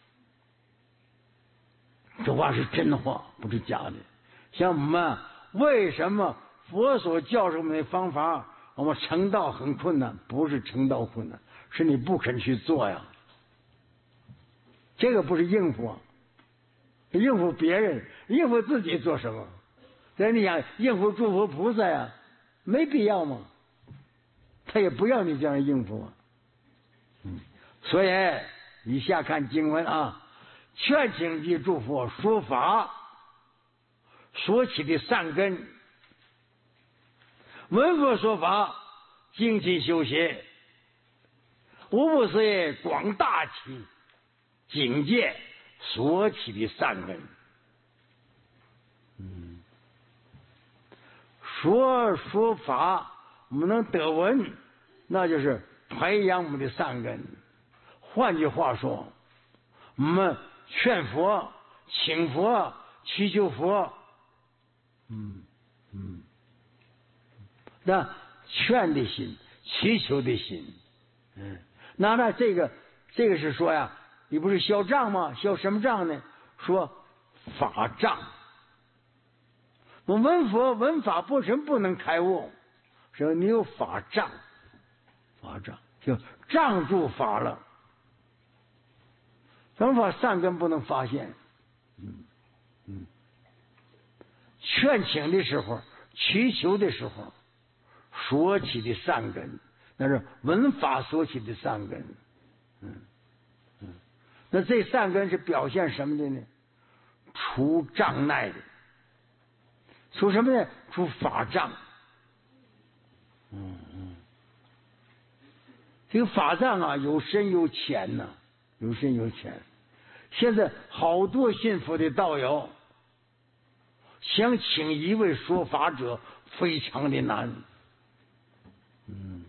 这话是真话，不是假的。像我们为什么佛所教授我们的方法，我们成道很困难？不是成道困难，是你不肯去做呀。这个不是应付，应付别人，应付自己做什么？所以你想应付诸佛菩萨呀，没必要嘛，他也不要你这样应付啊。嗯，所以以下看经文啊， 劝请及诸佛说法所起的善根，闻佛说法，精勤修习，无不是广大起境界所起的善根。嗯，说说法，我们能得闻，那就是培养我们的善根。换句话说，我们劝佛、请佛、祈求佛，嗯嗯，那劝的心、祈求的心，嗯，那那这个这个是说呀，你不是消障吗？消什么障呢？说法障。我闻佛闻法不什么不能开悟？说你有法障，法障就障住法了。什么法善根不能发现？嗯嗯，劝请的时候、祈求的时候所起的善根，那是闻法所起的善根。嗯嗯，那这善根是表现什么的呢？除障碍的。除什么呢？除法障。嗯嗯，这个法障啊，有深有浅呐、啊，有深有浅。现在好多信佛的道友想请一位说法者，非常的难。嗯，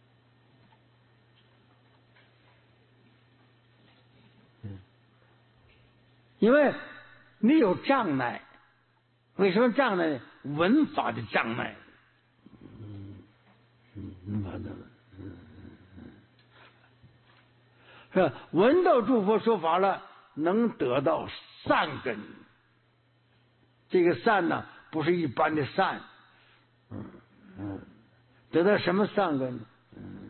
嗯，因为你有障碍。为什么障碍呢？闻法的障碍。嗯嗯，闻法的，嗯嗯，是吧？闻到诸佛说法了，能得到善根。这个善呢，不是一般的善，嗯嗯，得到什么善根？嗯，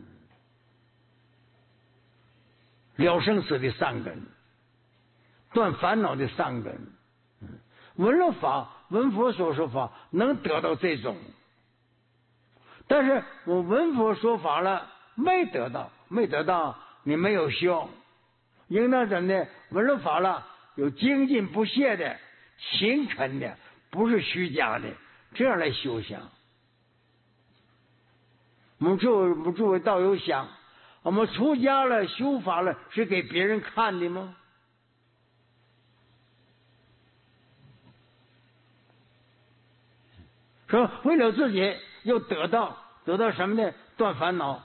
了生死的善根，断烦恼的善根。嗯，闻了法。闻佛所说法能得到这种，但是我闻佛说法了没得到，没得到你没有修，应当怎么的？闻了法了有精进不懈的、勤恳的，不是虚假的，这样来修想。我们诸我们诸位道友想，我们出家了修法了是给别人看的吗？说为了自己要得到得到什么呢？断烦恼。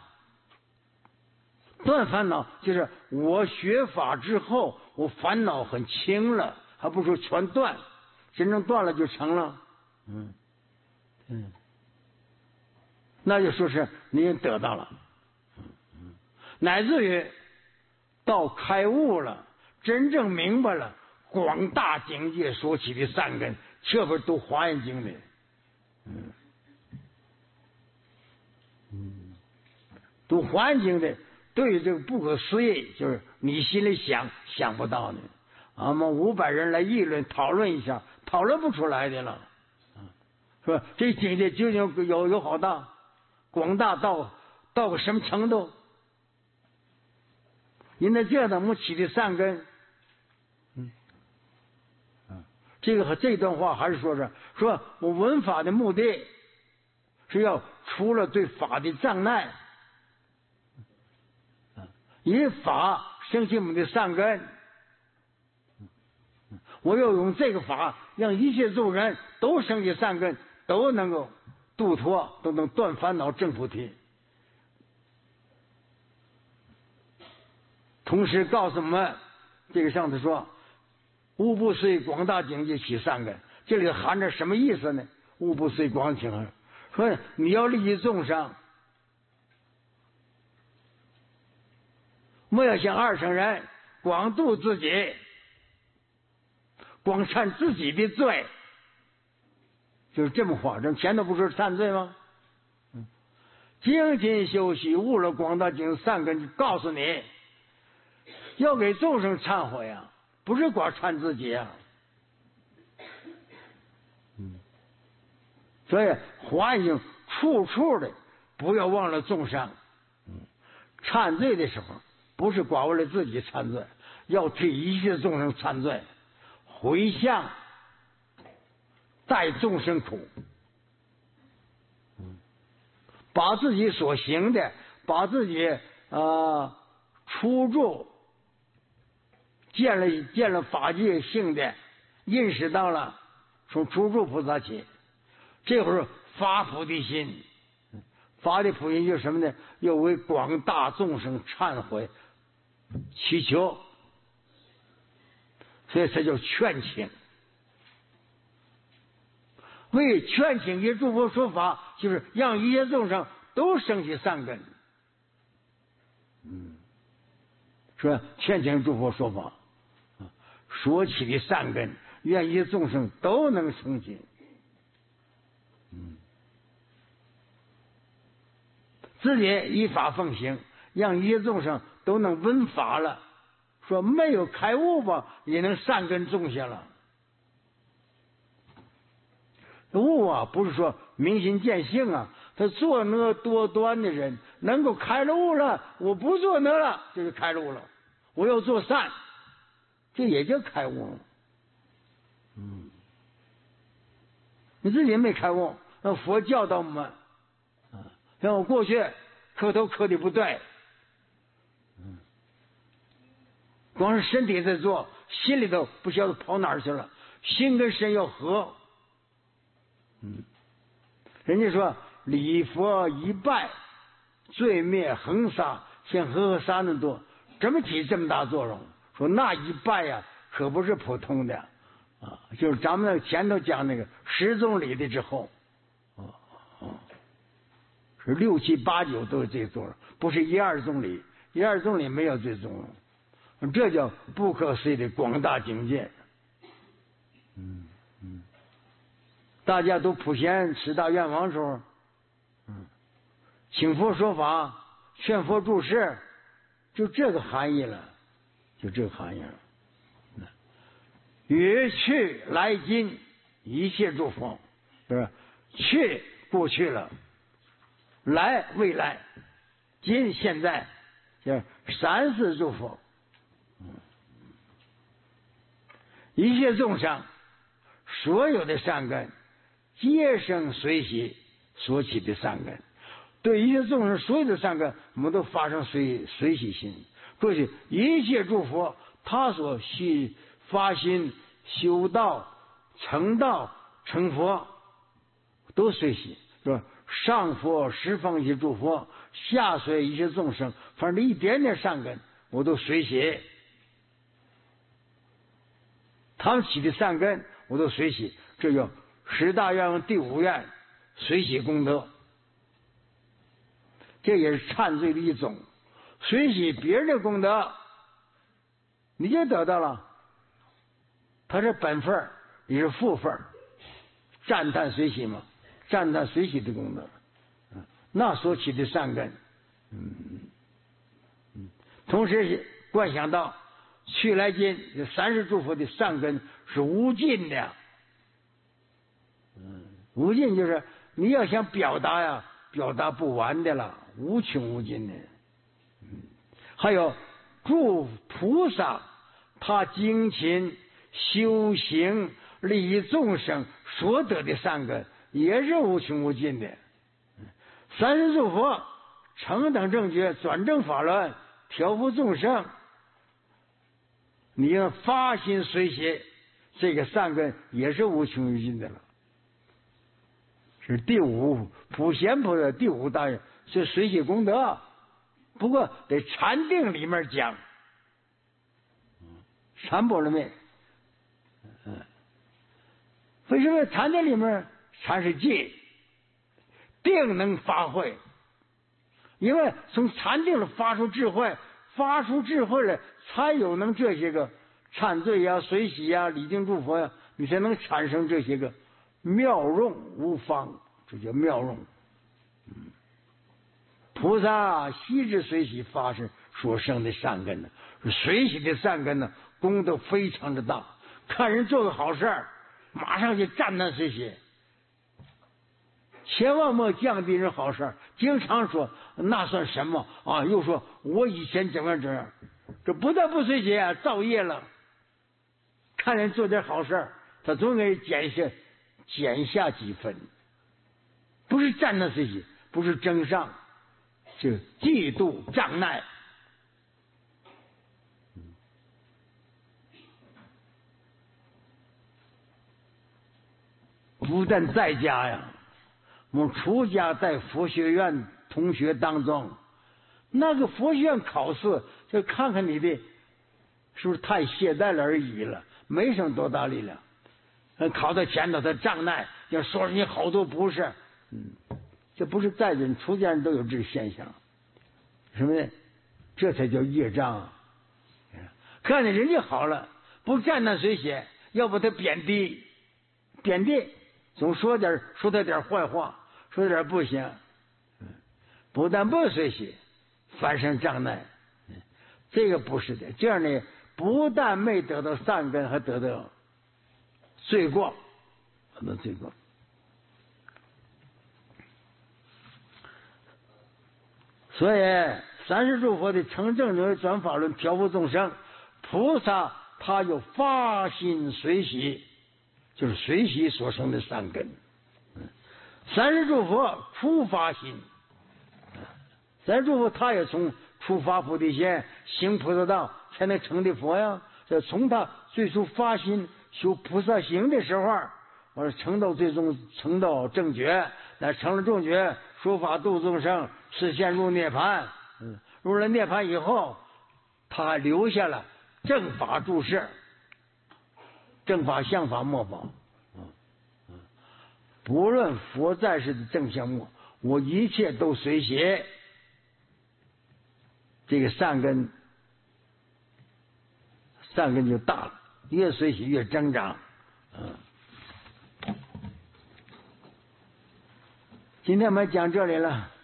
断烦恼就是我学法之后，我烦恼很轻了，还不说全断，真正断了就成了。嗯嗯，那就说是你得到了，嗯嗯，乃至于到开悟了，真正明白了广大境界所起的善根，这不是读华严经的。嗯嗯，读华严经的，对于这个不可思议，就是你心里想想不到的。俺们五百人来议论讨论一下，讨论不出来的了，是吧？这境界究竟有有好大，广大到到个什么程度？因为这样的我们起的善根，嗯嗯，这个和这段话还是说是说我闻法的目的是要除了对法的障碍，以法升起我们的善根。我要用这个法，让一切众人都升起善根，都能够度脱，都能断烦恼、证菩提。同时告诉我们，这个上次说，无不随广大境界起善根，这里含着什么意思呢？无不随广大境界，说你要利益众生，莫要像二乘人广度自己，光忏自己的罪，就是这么话。这前头不是忏罪吗？嗯，精勤修习，悟了广大境界善根，就告诉你，要给众生忏悔啊，不是光忏自己啊。嗯，所以华严经处处的不要忘了众生。嗯，忏罪的时候，不是光为了自己忏罪， 要替一切众生忏罪，回向，代众生苦，把自己所行的，把自己啊、呃、出住见了见了法界性的，认识到了，从出住菩萨起，这会儿发菩提心，发的菩提心就是什么呢？要为广大众生忏悔祈求，所以它叫劝请。为劝请一诸佛说法，就是让一切众生都生起善根。嗯，说劝请诸佛说法，说起的善根，愿一切众生都能生起。嗯，自己依法奉行，让一切众生都能闻法了。说没有开悟吧，也能善根种下了。悟啊，不是说明心见性啊，他作恶多端的人能够开了悟了，我不作恶了，就是开了悟了。我要做善，这也叫开悟了。嗯，你自己没开悟，那佛教导我们啊，像我过去磕头磕的不对，嗯，光是身体在做，心里头不晓得跑哪儿去了，心跟身要合。嗯，人家说礼佛一拜，罪灭横杀，像和合沙那多，怎么起这么大作用？说那一拜呀、啊，可不是普通的啊，就是咱们那前头讲那个十宗礼的之后，啊啊，是六七八九都有这作用，不是一二宗礼，一二宗礼没有这作用，这叫不可思议的广大境界。嗯嗯。大家都普贤十大愿王时候，嗯，请佛说法，劝佛住世，就这个含义了，就这个含义了。于去来今一切诸佛，是吧？去过去了，来未来，今现在，就是三世诸佛，嗯，一切众生所有的善根。皆生随喜所起的善根，对一切众生所有的善根，我们都发生随随喜心。过去一切诸佛，他所需发心修道、成道、成佛，都随喜，是吧？上佛十方一切诸佛，下随一切众生，反正一点点善根，我都随喜。他们起的善根，我都随喜，这叫十大愿望第五愿，随喜功德，这也是忏罪的一种。随喜别人的功德，你也得到了，他是本分，你是副分，赞叹随喜嘛，赞叹随喜的功德，那所起的善根，嗯嗯，同时观想到去来今这三世诸佛的善根是无尽的。嗯，无尽就是你要想表达呀，表达不完的了，无穷无尽的。嗯，还有诸菩萨，他精勤修行利益众生所得的善根，也是无穷无尽的。三世诸佛成等正觉，转正法轮，调伏众生，你要发心随喜，这个善根也是无穷无尽的了。是第五普贤菩萨第五大愿，是随喜功德。不过得禅定里面讲，禅波罗蜜。嗯，为什么禅定里面禅是戒，定能发挥？因为从禅定里发出智慧，发出智慧了，才有能这些个忏罪呀、随喜呀、礼敬诸佛呀，你才能产生这些个妙用无方，这叫妙用。嗯，菩萨悉知随喜发生所生的善根呢，随喜的善根呢，功德非常的大。看人做个好事儿，马上就赞叹随喜，千万莫降低人好事儿。经常说那算什么啊？又说我以前怎么样怎么样， 这不但不随喜啊，造业了。看人做点好事，他总给减下减下几分，不是沾那随喜，不是争上，是嫉妒障碍。不但在家呀，我们出家在佛学院同学当中，那个佛学院考试就看看你的是不是太懈怠了而已了，没什么多大力量。考到前头他障碍，要说你好多不是，嗯，这不是在人出家人都有这个现象，什么呢？这才叫业障啊！看见人家好了，不沾那水血，要把他贬低，贬低。总说点说他点坏话，说点不行，不但不随喜，反生障碍，这个不是的。这样呢，不但没得到善根，还得到罪过，很多罪过。所以三世诸佛的成正觉转法轮调伏众生，菩萨他有发心随喜。就是随喜所生的善根，三世诸佛初发心，三世诸佛他也从初发菩提心行菩萨道才能成的佛呀。这从他最初发心修菩萨行的时候，我说成到最终成到正觉，那成了正觉，说法度众生，实现入涅槃。嗯，入了涅槃以后，他还留下了正法注释。正法、相法、末法，不论佛在世的正相末，我一切都随喜。这个善根，善根就大了，越随喜越增长。嗯，今天我们讲这里了。